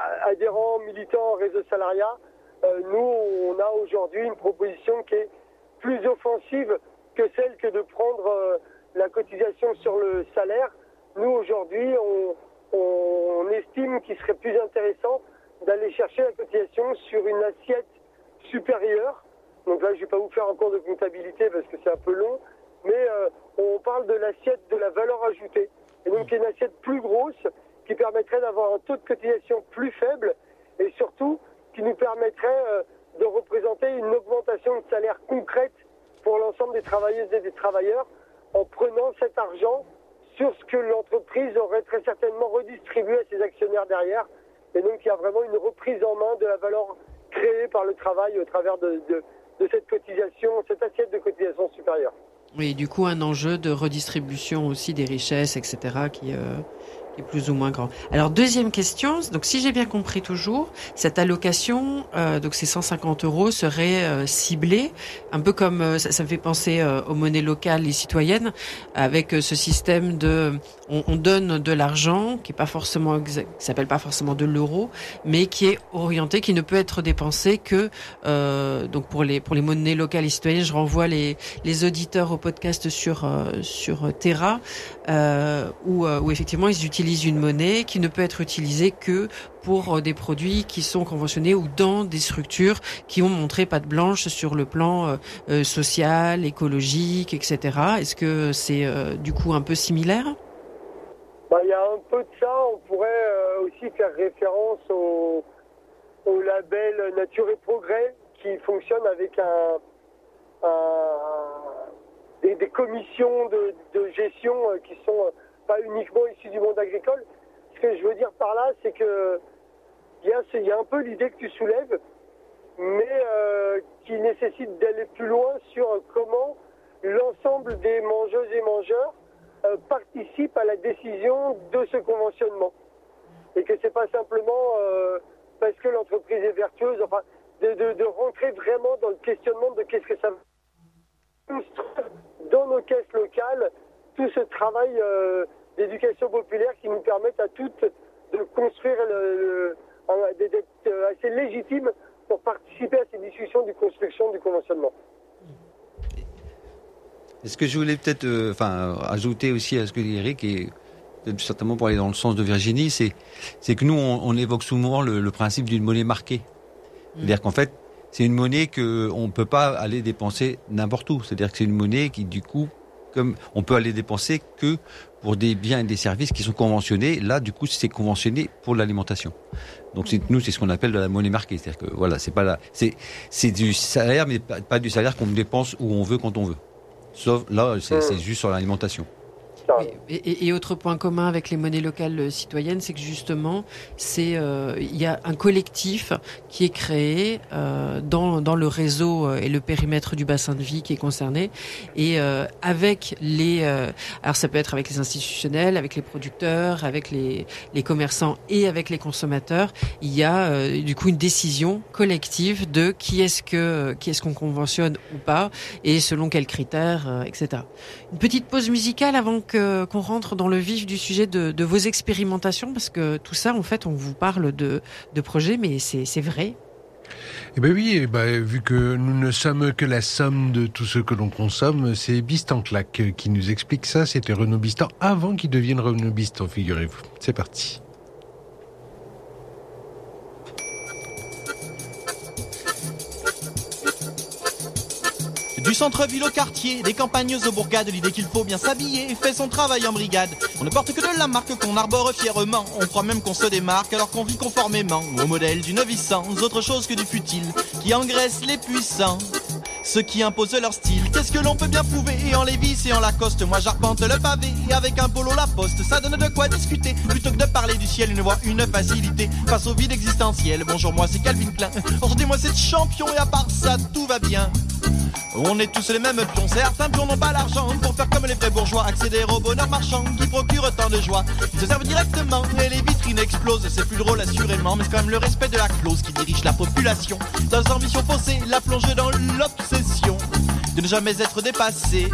adhérent, militant, réseau salariat, nous, on a aujourd'hui une proposition qui est plus offensive que celle que de prendre la cotisation sur le salaire. Nous, aujourd'hui, on estime qu'il serait plus intéressant d'aller chercher la cotisation sur une assiette supérieure. Donc là, je ne vais pas vous faire un cours de comptabilité parce que c'est un peu long, mais on parle de l'assiette de la valeur ajoutée. Et donc, une assiette plus grosse qui permettrait d'avoir un taux de cotisation plus faible et surtout qui nous permettrait de représenter une augmentation de salaire concrète pour l'ensemble des travailleuses et des travailleurs en prenant cet argent sur ce que l'entreprise aurait très certainement redistribué à ses actionnaires derrière. Et donc, il y a vraiment une reprise en main de la valeur créée par le travail au travers de cette cotisation, cette assiette de cotisation supérieure. Oui, du coup, un enjeu de redistribution aussi des richesses, etc., qui est plus ou moins grand. Alors, deuxième question. Donc, si j'ai bien compris toujours, cette allocation, donc ces 150 € serait ciblée, un peu comme ça me fait penser aux monnaies locales et citoyennes, avec ce système de, on donne de l'argent qui est pas forcément, qui s'appelle pas forcément de l'euro, mais qui est orienté, qui ne peut être dépensé que donc pour les monnaies locales et citoyennes. Je renvoie les auditeurs au podcast sur Terra, où effectivement ils utilisent une monnaie qui ne peut être utilisée que pour des produits qui sont conventionnés ou dans des structures qui ont montré patte blanche sur le plan social, écologique, etc. Est-ce que c'est du coup un peu similaire ? Il y a un peu de ça. On pourrait aussi faire référence au label Nature et Progrès qui fonctionne avec des commissions de gestion qui sont pas uniquement issues du monde agricole. Ce que je veux dire par là, c'est que il y a un peu l'idée que tu soulèves, mais qui nécessite d'aller plus loin sur comment l'ensemble des mangeuses et mangeurs participent à la décision de ce conventionnement. Et que c'est pas simplement parce que l'entreprise est vertueuse, enfin, de rentrer vraiment dans le questionnement de qu'est-ce que ça veut dans nos caisses locales, tout ce travail d'éducation populaire qui nous permettent à toutes de construire, d'être assez légitimes pour participer à ces discussions de construction du conventionnement. Et ce que je voulais peut-être ajouter aussi à ce que dit Eric, et certainement pour aller dans le sens de Virginie, c'est que nous, on évoque souvent le principe d'une monnaie marquée. C'est-à-dire qu'en fait, c'est une monnaie qu'on ne peut pas aller dépenser n'importe où. C'est-à-dire que c'est une monnaie qui, du coup, comme on peut aller dépenser que pour des biens et des services qui sont conventionnés. Là, du coup, c'est conventionné pour l'alimentation. Donc, nous, c'est ce qu'on appelle de la monnaie marquée. C'est-à-dire que, voilà, c'est du salaire, mais pas du salaire qu'on dépense où on veut, quand on veut. Sauf, là, c'est juste sur l'alimentation. Et autre point commun avec les monnaies locales citoyennes, c'est que justement, il y a un collectif qui est créé dans le réseau et le périmètre du bassin de vie qui est concerné, et avec alors ça peut être avec les institutionnels, avec les producteurs, avec les commerçants et avec les consommateurs. Il y a du coup une décision collective de qui est-ce qu'on conventionne ou pas, et selon quels critères, etc. Une petite pause musicale avant qu'on rentre dans le vif du sujet de vos expérimentations, parce que tout ça, en fait, on vous parle de projets, mais c'est vrai. Eh ben oui, vu que nous ne sommes que la somme de tout ce que l'on consomme, c'est Bistan Claque qui nous explique ça. C'était Renaud Bistan avant qu'il devienne Renaud Bistan, figurez-vous. C'est parti. Du centre-ville au quartier, des campagnes aux bourgades, l'idée qu'il faut bien s'habiller fait son travail en brigade. On ne porte que de la marque qu'on arbore fièrement, on croit même qu'on se démarque alors qu'on vit conformément au modèle du noviçant, autre chose que du futile qui engraisse les puissants. Ceux qui imposent leur style, qu'est-ce que l'on peut bien prouver? Et en Lévis et en Lacoste, moi j'arpente le pavé avec un polo Laposte, ça donne de quoi discuter. Plutôt que de parler du ciel, une voix, une facilité face au vide existentiel. Bonjour, moi c'est Calvin Klein, aujourd'hui moi c'est champion et à part ça tout va bien. On est tous les mêmes pions, certains pions n'ont pas l'argent pour faire comme les vrais bourgeois, accéder au bonheur marchand qui procure tant de joie. Ils se servent directement et les vitrines explosent, c'est plus drôle assurément, mais c'est quand même le respect de la clause qui dirige la population. Dans leurs ambitions faussées, la plonge dans l'obsession de ne jamais être dépassé.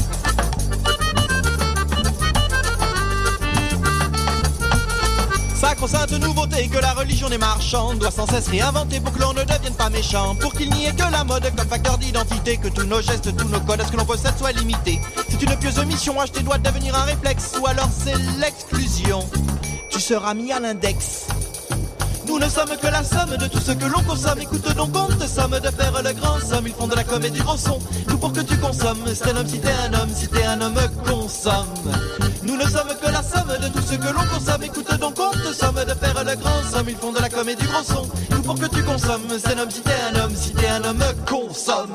Ça sacro-sainte nouveauté que la religion des marchands doit sans cesse réinventer pour que l'on ne devienne pas méchant, pour qu'il n'y ait que la mode comme facteur d'identité, que tous nos gestes, tous nos codes, à ce que l'on possède soient limités. C'est une pieuse mission, acheter doit devenir un réflexe, ou alors c'est l'exclusion. Tu seras mis à l'index. Nous ne sommes que la somme de tout ce que l'on consomme. Écoute donc, on te somme de faire le grand somme. Ils font de la com et du gros son, tout pour que tu consommes. C'est un homme si t'es un homme, si t'es un homme, consomme. Nous ne sommes que la somme de tout ce que l'on consomme. Écoute donc, on te somme de faire le grand somme. Ils font de la com et du gros son, tout pour que tu consommes. C'est un homme si t'es un homme, si t'es un homme, consomme.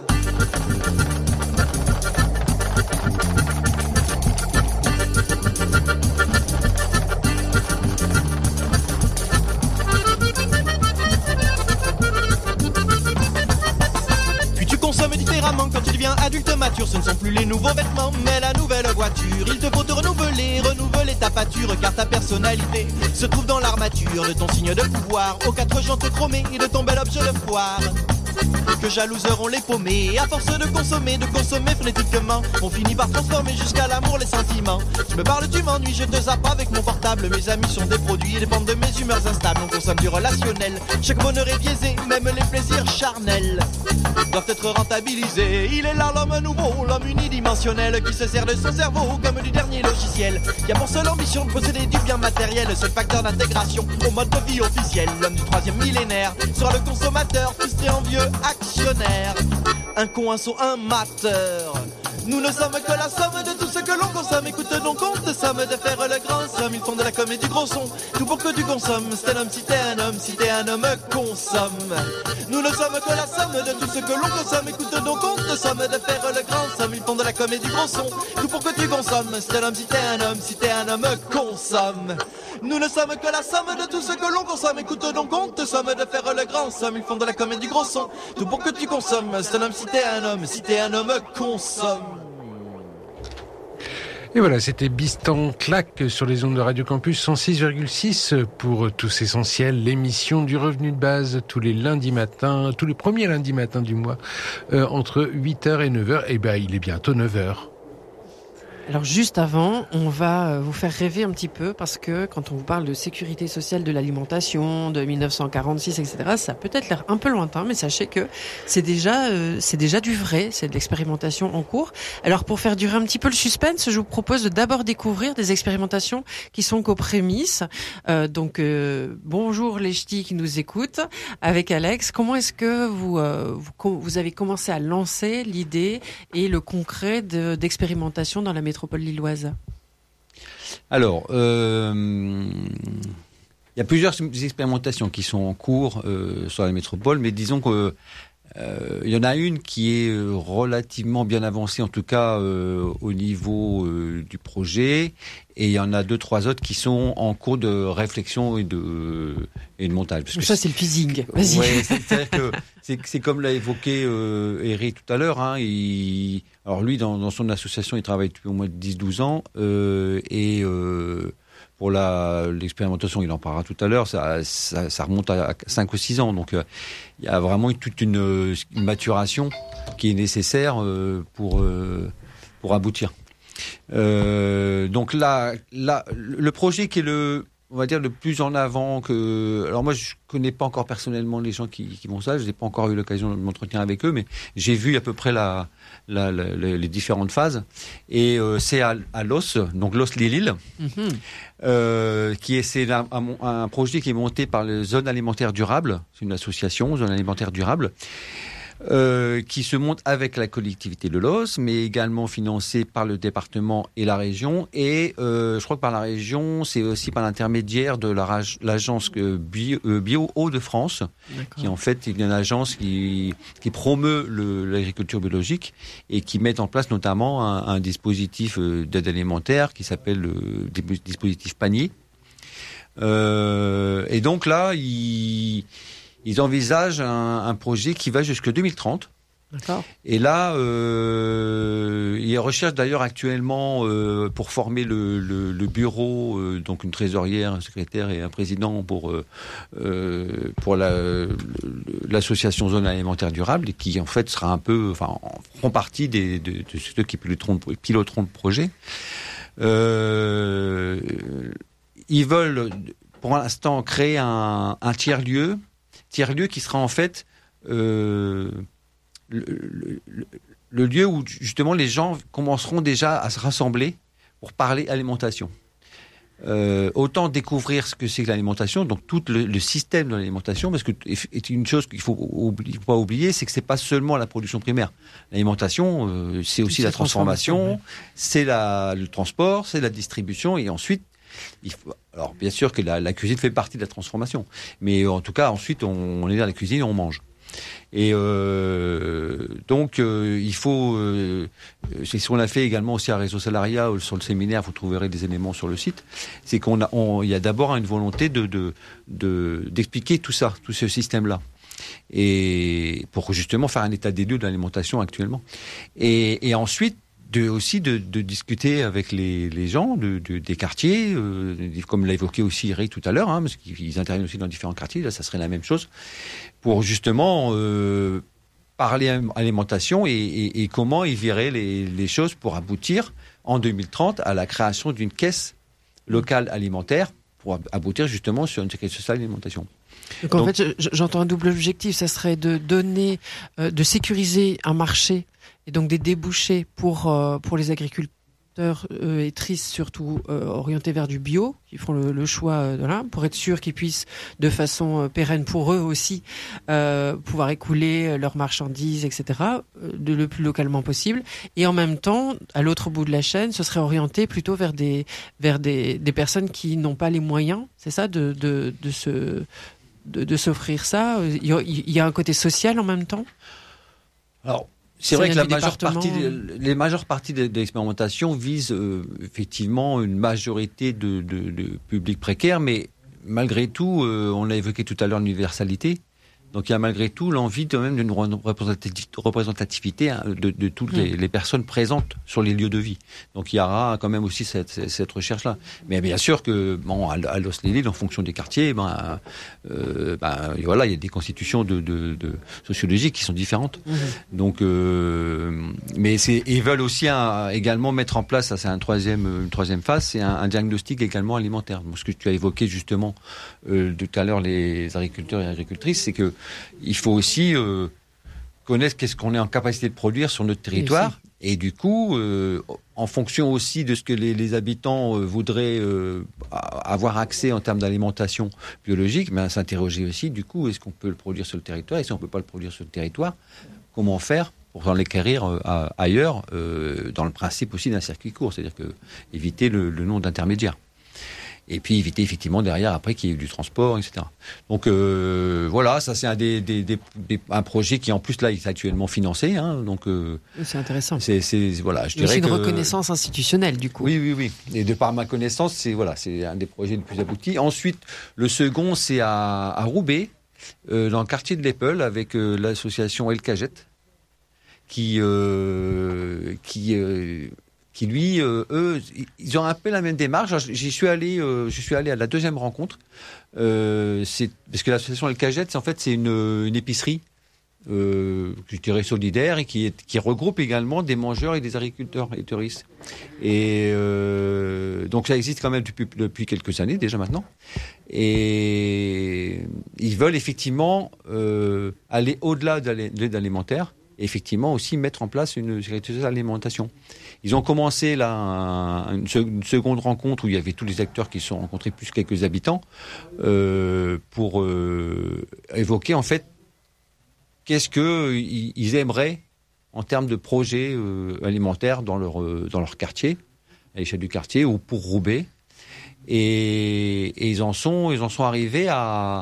Quand tu deviens adulte mature, ce ne sont plus les nouveaux vêtements, mais la nouvelle voiture. Il te faut te renouveler ta pâture, car ta personnalité se trouve dans l'armature de ton signe de pouvoir, aux quatre jantes chromées et de ton bel objet de foire. Que jalouseront les paumés, à force de consommer frénétiquement, on finit par transformer jusqu'à l'amour les sentiments. Tu me parles, tu m'ennuies, je te zappe avec mon portable. Mes amis sont des produits, dépendent de mes humeurs instables. On consomme du relationnel, chaque bonheur est biaisé, même les plaisirs charnels doivent être rentabilisés. Il est là l'homme nouveau, l'homme unidimensionnel, qui se sert de son cerveau comme du dernier logiciel, qui a pour seule ambition de posséder du bien matériel, seul facteur d'intégration au mode de vie officiel. L'homme du 3e millénaire sera le consommateur, frustré, envieux, actionnaire, un con, un sot, un mateur. Nous ne sommes que la somme de tout ce que l'on consomme. Écoute donc, on te somme de faire le grand somme. Ils font de la com et du gros son, tout pour que tu consommes. C'est un homme si t'es un homme, si t'es un homme, consomme. Nous ne sommes que la somme de tout ce que l'on consomme. Écoute donc, on te somme de faire le grand somme. Ils font de la com et du gros son, tout pour que tu consommes. C'est un homme si t'es un homme, si t'es un homme, consomme. Nous ne sommes que la somme de tout ce que l'on consomme. Écoute donc, on te somme de faire le grand somme. Ils font de la com et du gros son, tout pour que tu consommes. C'est un homme si t'es un homme, si t'es un homme, consomme. Et voilà, c'était Bistan Claque sur les ondes de Radio Campus 106,6 pour Tous Essentiels, l'émission du revenu de base tous les lundis matins, tous les premiers lundis matins du mois, entre 8h et 9h. Et ben, il est bientôt 9h. Alors juste avant, on va vous faire rêver un petit peu parce que quand on vous parle de sécurité sociale de l'alimentation, de 1946, etc., ça peut être l'air un peu lointain, mais sachez que c'est déjà du vrai, c'est de l'expérimentation en cours. Alors pour faire durer un petit peu le suspense, je vous propose de d'abord découvrir des expérimentations qui sont qu'aux prémices. Bonjour les ch'tis qui nous écoutent, avec Alex. Comment est-ce que vous avez commencé à lancer l'idée et le concret d'expérimentation dans la métropole lilloise? Alors, il y a plusieurs expérimentations qui sont en cours sur la métropole, mais disons que il y en a une qui est relativement bien avancée, en tout cas au niveau du projet, et il y en a 2-3 autres qui sont en cours de réflexion et de montage. Parce que ça, c'est le teasing. Vas-y. Ouais, c'est-à-dire que c'est comme l'a évoqué Eric tout à l'heure. Hein, alors lui, dans son association, il travaille depuis au moins 10-12 ans, pour l'expérimentation, il en parlera tout à l'heure, ça remonte à 5 ou 6 ans. Donc, il y a vraiment toute une maturation qui est nécessaire pour aboutir. Donc là, le projet qui est on va dire le plus en avant alors moi je connais pas encore personnellement les gens qui font ça, je n'ai pas encore eu l'occasion de m'entretenir avec eux, mais j'ai vu à peu près les différentes phases, et c'est à Los, donc Los Lille, c'est un projet qui est monté par les Zones Alimentaires Durables, c'est une association Zones Alimentaires Durables, qui se monte avec la collectivité de Los, mais également financé par le département et la région. Et je crois que par la région, c'est aussi par l'intermédiaire de l'agence Bio Hauts-de-France, qui en fait est une agence qui promeut l'agriculture biologique et qui met en place notamment un dispositif d'aide alimentaire qui s'appelle le dispositif panier. Et donc là, ils envisagent un projet qui va jusqu'en 2030. D'accord. Et là, ils recherchent d'ailleurs actuellement pour former le bureau, donc une trésorière, un secrétaire et un président pour l'association Zone Alimentaire Durable, et qui en fait sera feront partie de ceux qui piloteront le projet. Ils veulent, pour l'instant créer un tiers-lieu qui sera en fait le lieu où justement les gens commenceront déjà à se rassembler pour parler alimentation. Autant découvrir ce que c'est que l'alimentation, donc tout le système de l'alimentation, parce que est une chose qu'il faut pas oublier, c'est que c'est pas seulement la production primaire. L'alimentation, c'est aussi la transformation, c'est le transport, c'est la distribution, et ensuite, alors bien sûr que la cuisine fait partie de la transformation, mais en tout cas ensuite on est dans la cuisine et on mange. Et donc il faut, c'est ce qu'on a fait également aussi à Réseau Salariat sur le séminaire. Vous trouverez des éléments sur le site. C'est il y a d'abord une volonté d'expliquer tout ça, tout ce système-là, et pour justement faire un état des lieux de l'alimentation actuellement. Et ensuite aussi de discuter avec les gens des quartiers, comme l'a évoqué aussi Eric tout à l'heure, parce qu'ils interviennent aussi dans différents quartiers. Là, ça serait la même chose pour justement parler alimentation et comment ils verraient les choses pour aboutir en 2030 à la création d'une caisse locale alimentaire pour aboutir justement sur une sécurité sociale d'alimentation. Donc en fait, j'entends un double objectif. Ça serait de donner, de sécuriser un marché et donc des débouchés pour les agriculteurs et tristes surtout orientés vers du bio, qui font le choix pour être sûr qu'ils puissent de façon pérenne pour eux aussi pouvoir écouler leurs marchandises, etc. Le plus localement possible. Et en même temps, à l'autre bout de la chaîne, ce serait orienté plutôt vers des personnes qui n'ont pas les moyens, c'est ça, de s'offrir ça. Il y a un côté social en même temps. Alors, c'est vrai que les majeures parties de l'expérimentation visent effectivement une majorité de publics précaires, mais malgré tout, on a évoqué tout à l'heure l'universalité. Donc il y a malgré tout l'envie quand même d'une représentativité de toutes les personnes présentes sur les lieux de vie. Donc il y aura quand même aussi cette recherche-là. Mais bien sûr que à Los-les-Lilles, en fonction des quartiers, voilà, il y a des constitutions de sociologiques qui sont différentes. Donc, mais ils veulent aussi également mettre en place, ça c'est une troisième phase, c'est un diagnostic également alimentaire. Donc, ce que tu as évoqué justement tout à l'heure, les agriculteurs et agricultrices, c'est que il faut aussi connaître qu'est-ce qu'on est en capacité de produire sur notre territoire, et du coup, en fonction aussi de ce que les habitants voudraient avoir accès en termes d'alimentation biologique, s'interroger aussi, du coup, est-ce qu'on peut le produire sur le territoire, et si on ne peut pas le produire sur le territoire, comment faire pour l'acquérir ailleurs, dans le principe aussi d'un circuit court, c'est-à-dire que éviter le nombre d'intermédiaires. Et puis éviter effectivement derrière après qu'il y ait du transport, etc. Donc voilà, ça c'est un projet qui en plus là est actuellement financé, donc c'est intéressant. C'est voilà, je dirais aussi une reconnaissance institutionnelle du coup. Oui. Et de par ma connaissance, c'est un des projets les plus aboutis. Ensuite, le second c'est à Roubaix, dans le quartier de l'Eppel, avec l'association El Caget, qui lui, eux, ils ont un peu la même démarche. Je suis allé à la deuxième rencontre. C'est parce que l'association El Caget, c'est une épicerie, je dirais solidaire, et qui regroupe également des mangeurs et des agriculteurs et touristes. Et donc ça existe quand même depuis quelques années déjà maintenant. Et ils veulent effectivement aller au-delà de l'aide alimentaire. Et effectivement aussi mettre en place une sécurité sociale d'alimentation. Ils ont commencé là une seconde rencontre où il y avait tous les acteurs qui se sont rencontrés, plus quelques habitants, pour évoquer en fait qu'est-ce qu'ils aimeraient en termes de projets alimentaires dans leur quartier, à l'échelle du quartier ou pour Roubaix. Et ils en sont arrivés à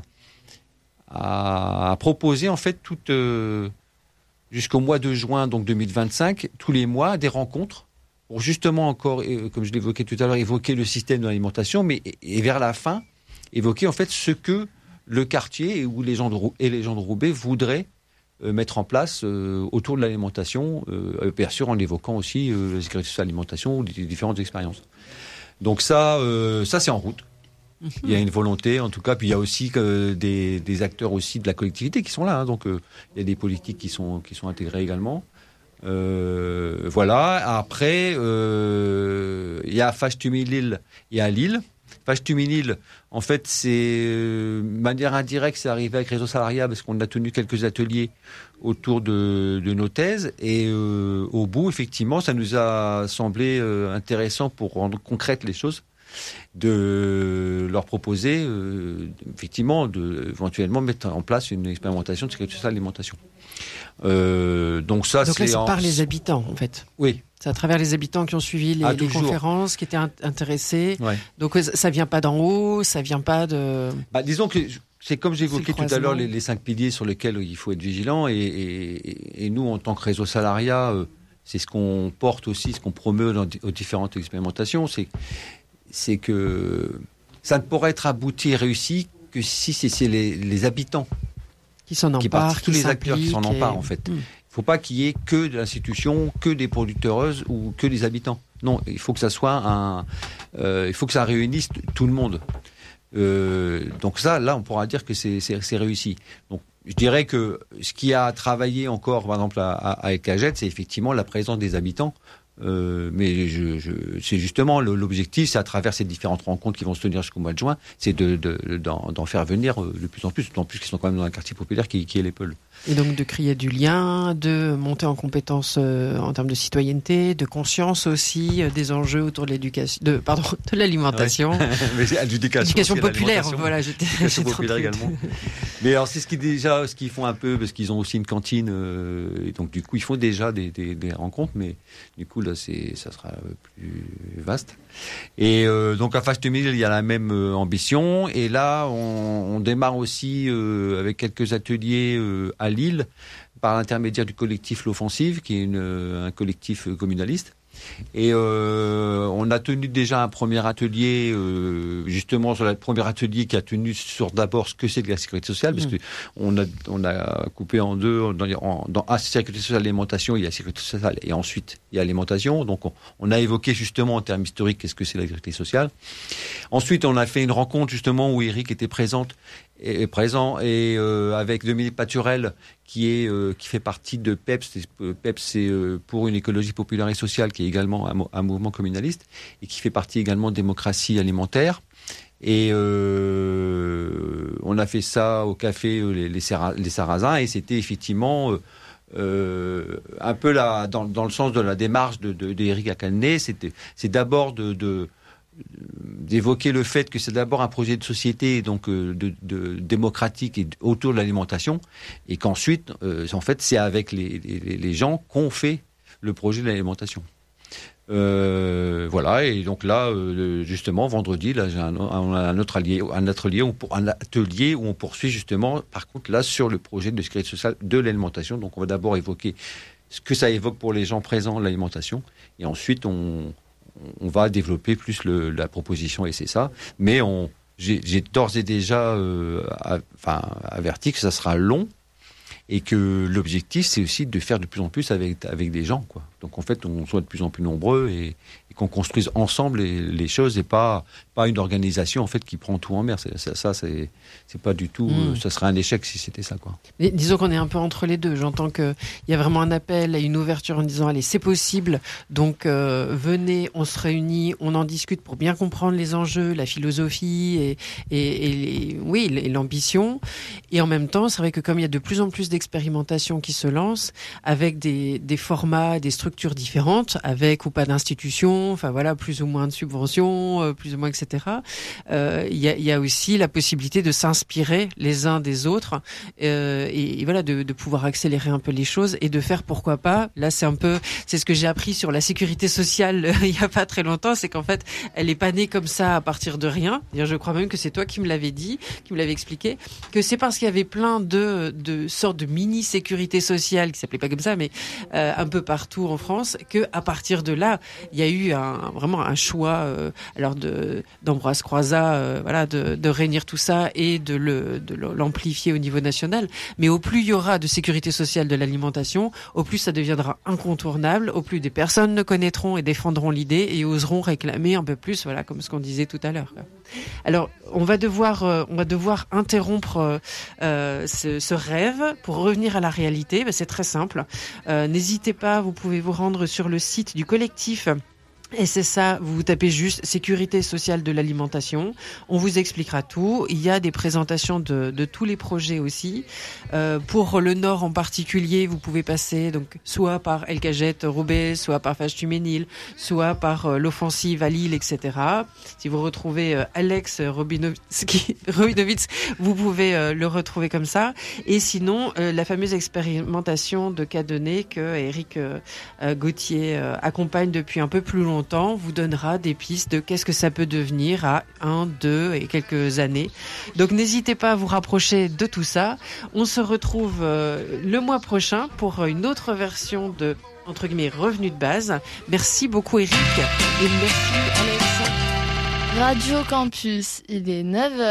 proposer en fait jusqu'au mois de juin, donc 2025, tous les mois, des rencontres pour justement encore, comme je l'évoquais tout à l'heure, évoquer le système de l'alimentation, mais et vers la fin, évoquer en fait ce que le quartier ou les gens de Roubaix voudraient mettre en place autour de l'alimentation, bien sûr en évoquant aussi la sécurité sociale de l'alimentation ou les différentes expériences. Donc ça c'est en route. Il y a une volonté, en tout cas, puis il y a aussi des acteurs aussi de la collectivité qui sont là, donc il y a des politiques qui sont intégrés également. Voilà. Après, il y a Fachtumilil et à Lille, Vache Tuminil, en fait, c'est de manière indirecte, c'est arrivé avec Réseau Salariat parce qu'on a tenu quelques ateliers autour de nos thèses et au bout, effectivement, ça nous a semblé intéressant pour rendre concrètes les choses, de leur proposer, effectivement, éventuellement mettre en place une expérimentation de sécurité sociale alimentation. Donc là, c'est par les habitants, en fait. Oui. C'est à travers les habitants qui ont suivi les conférences, qui étaient intéressés. Ouais. Donc ça vient pas d'en haut, ça vient pas de... Disons que c'est comme j'évoquais tout à l'heure les 5 piliers sur lesquels il faut être vigilant. Et nous, en tant que Réseau Salariat, c'est ce qu'on porte aussi, ce qu'on promeut aux différentes expérimentations. C'est que ça ne pourrait être abouti et réussi que si c'est les habitants qui s'en emparent, tous les acteurs qui s'en emparent, en fait. Il ne faut pas qu'il y ait que de l'institution, que des producteuses ou que des habitants. Non, il faut que ça soit il faut que ça réunisse tout le monde. Donc ça, là, on pourra dire que c'est réussi. Donc, je dirais que ce qui a travaillé encore, par exemple, avec AGET, c'est effectivement la présence des habitants. Mais c'est justement l'objectif, c'est à travers ces différentes rencontres qui vont se tenir jusqu'au mois de juin, c'est d'en faire venir de plus en plus, d'autant plus qu'ils sont quand même dans un quartier populaire qui est l'Epeule. Et donc de créer du lien, de monter en compétences en termes de citoyenneté, de conscience aussi des enjeux autour de l'éducation, de l'alimentation. Ouais. Mais c'est l'éducation populaire, voilà. L'éducation populaire également. Mais alors c'est ce qu'ils font un peu, parce qu'ils ont aussi une cantine, et donc du coup ils font déjà des rencontres, mais du coup là ça sera plus vaste. Et donc à Vache Tuminil, il y a la même ambition, et là on démarre aussi avec quelques ateliers à Lille, par l'intermédiaire du collectif L'Offensive, qui est un collectif communaliste. Et on a tenu déjà un premier atelier, justement sur le premier atelier qui a tenu sur d'abord ce que c'est que la sécurité sociale, parce que on a coupé en deux, dans la sécurité sociale, l'alimentation, il y a la sécurité sociale, et ensuite il y a l'alimentation. Donc on a évoqué justement en termes historiques qu'est-ce que c'est la sécurité sociale. Ensuite on a fait une rencontre justement où Eric était présent avec Dominique Paturel qui fait partie de PEPS. PEPS, c'est pour une écologie populaire et sociale, qui est également un mouvement communaliste et qui fait partie également de démocratie alimentaire. Et on a fait ça au café les Sarrasins, et c'était effectivement un peu dans le sens de la démarche d'Éric Akalné. C'est d'abord d'évoquer le fait que c'est d'abord un projet de société, donc de démocratique et autour de l'alimentation, et qu'ensuite, en fait, c'est avec les gens qu'on fait le projet de l'alimentation. Voilà, et donc là, justement, vendredi, là, on a un atelier où on poursuit justement, par contre, là, sur le projet de sécurité sociale de l'alimentation. Donc, on va d'abord évoquer ce que ça évoque pour les gens présents, l'alimentation, et ensuite, on va développer plus la proposition, et c'est ça. Mais j'ai d'ores et déjà averti que ça sera long, et que l'objectif, c'est aussi de faire de plus en plus avec des gens, quoi. Donc en fait, on soit de plus en plus nombreux et qu'on construise ensemble les choses, et pas une organisation en fait qui prend tout en mer. Ça, c'est pas du tout. Ça serait un échec si c'était ça, quoi. Mais disons qu'on est un peu entre les deux. J'entends qu'il y a vraiment un appel à une ouverture en disant allez, c'est possible. Donc venez, on se réunit, on en discute pour bien comprendre les enjeux, la philosophie et l'ambition. Et en même temps, c'est vrai que comme il y a de plus en plus d'expérimentations qui se lancent avec des formats, des structures différentes, avec ou pas d'institutions, enfin voilà, plus ou moins de subventions, plus ou moins, etc. Il y a aussi la possibilité de s'inspirer les uns des autres, et voilà, de pouvoir accélérer un peu les choses et de faire, pourquoi pas. Là, c'est ce que j'ai appris sur la sécurité sociale il y a pas très longtemps, c'est qu'en fait, elle est pas née comme ça à partir de rien. D'ailleurs, je crois même que c'est toi qui me l'avais dit, qui me l'avais expliqué, que c'est parce qu'il y avait plein de sortes de mini sécurité sociale qui s'appelaient pas comme ça, mais un peu partout en France, que à partir de là, il y a eu vraiment un choix d'Ambroise Croizat, voilà, de réunir tout ça et de l'amplifier au niveau national. Mais au plus il y aura de sécurité sociale de l'alimentation, au plus ça deviendra incontournable, au plus des personnes le connaîtront et défendront l'idée et oseront réclamer un peu plus, voilà, comme ce qu'on disait tout à l'heure. Alors, on va devoir interrompre ce rêve pour revenir à la réalité. C'est très simple. N'hésitez pas, vous pouvez vous rendre sur le site du collectif Et c'est ça, vous tapez juste sécurité sociale de l'alimentation. On vous expliquera tout. Il y a des présentations de tous les projets aussi. Pour le Nord en particulier, vous pouvez passer donc soit par El Caget Roubaix, soit par Fâche-Tuménil, soit par l'Offensive à Lille, etc. Si vous retrouvez Alex Robinovitz, vous pouvez le retrouver comme ça. Et sinon, la fameuse expérimentation de Cadenet que Éric Gauthier accompagne depuis un peu plus longtemps vous donnera des pistes de qu'est-ce que ça peut devenir à 1, 2 et quelques années. Donc n'hésitez pas à vous rapprocher de tout ça. On se retrouve le mois prochain pour une autre version de, entre guillemets, revenu de base. Merci beaucoup Éric et merci Alex. Radio Campus, il est 9h.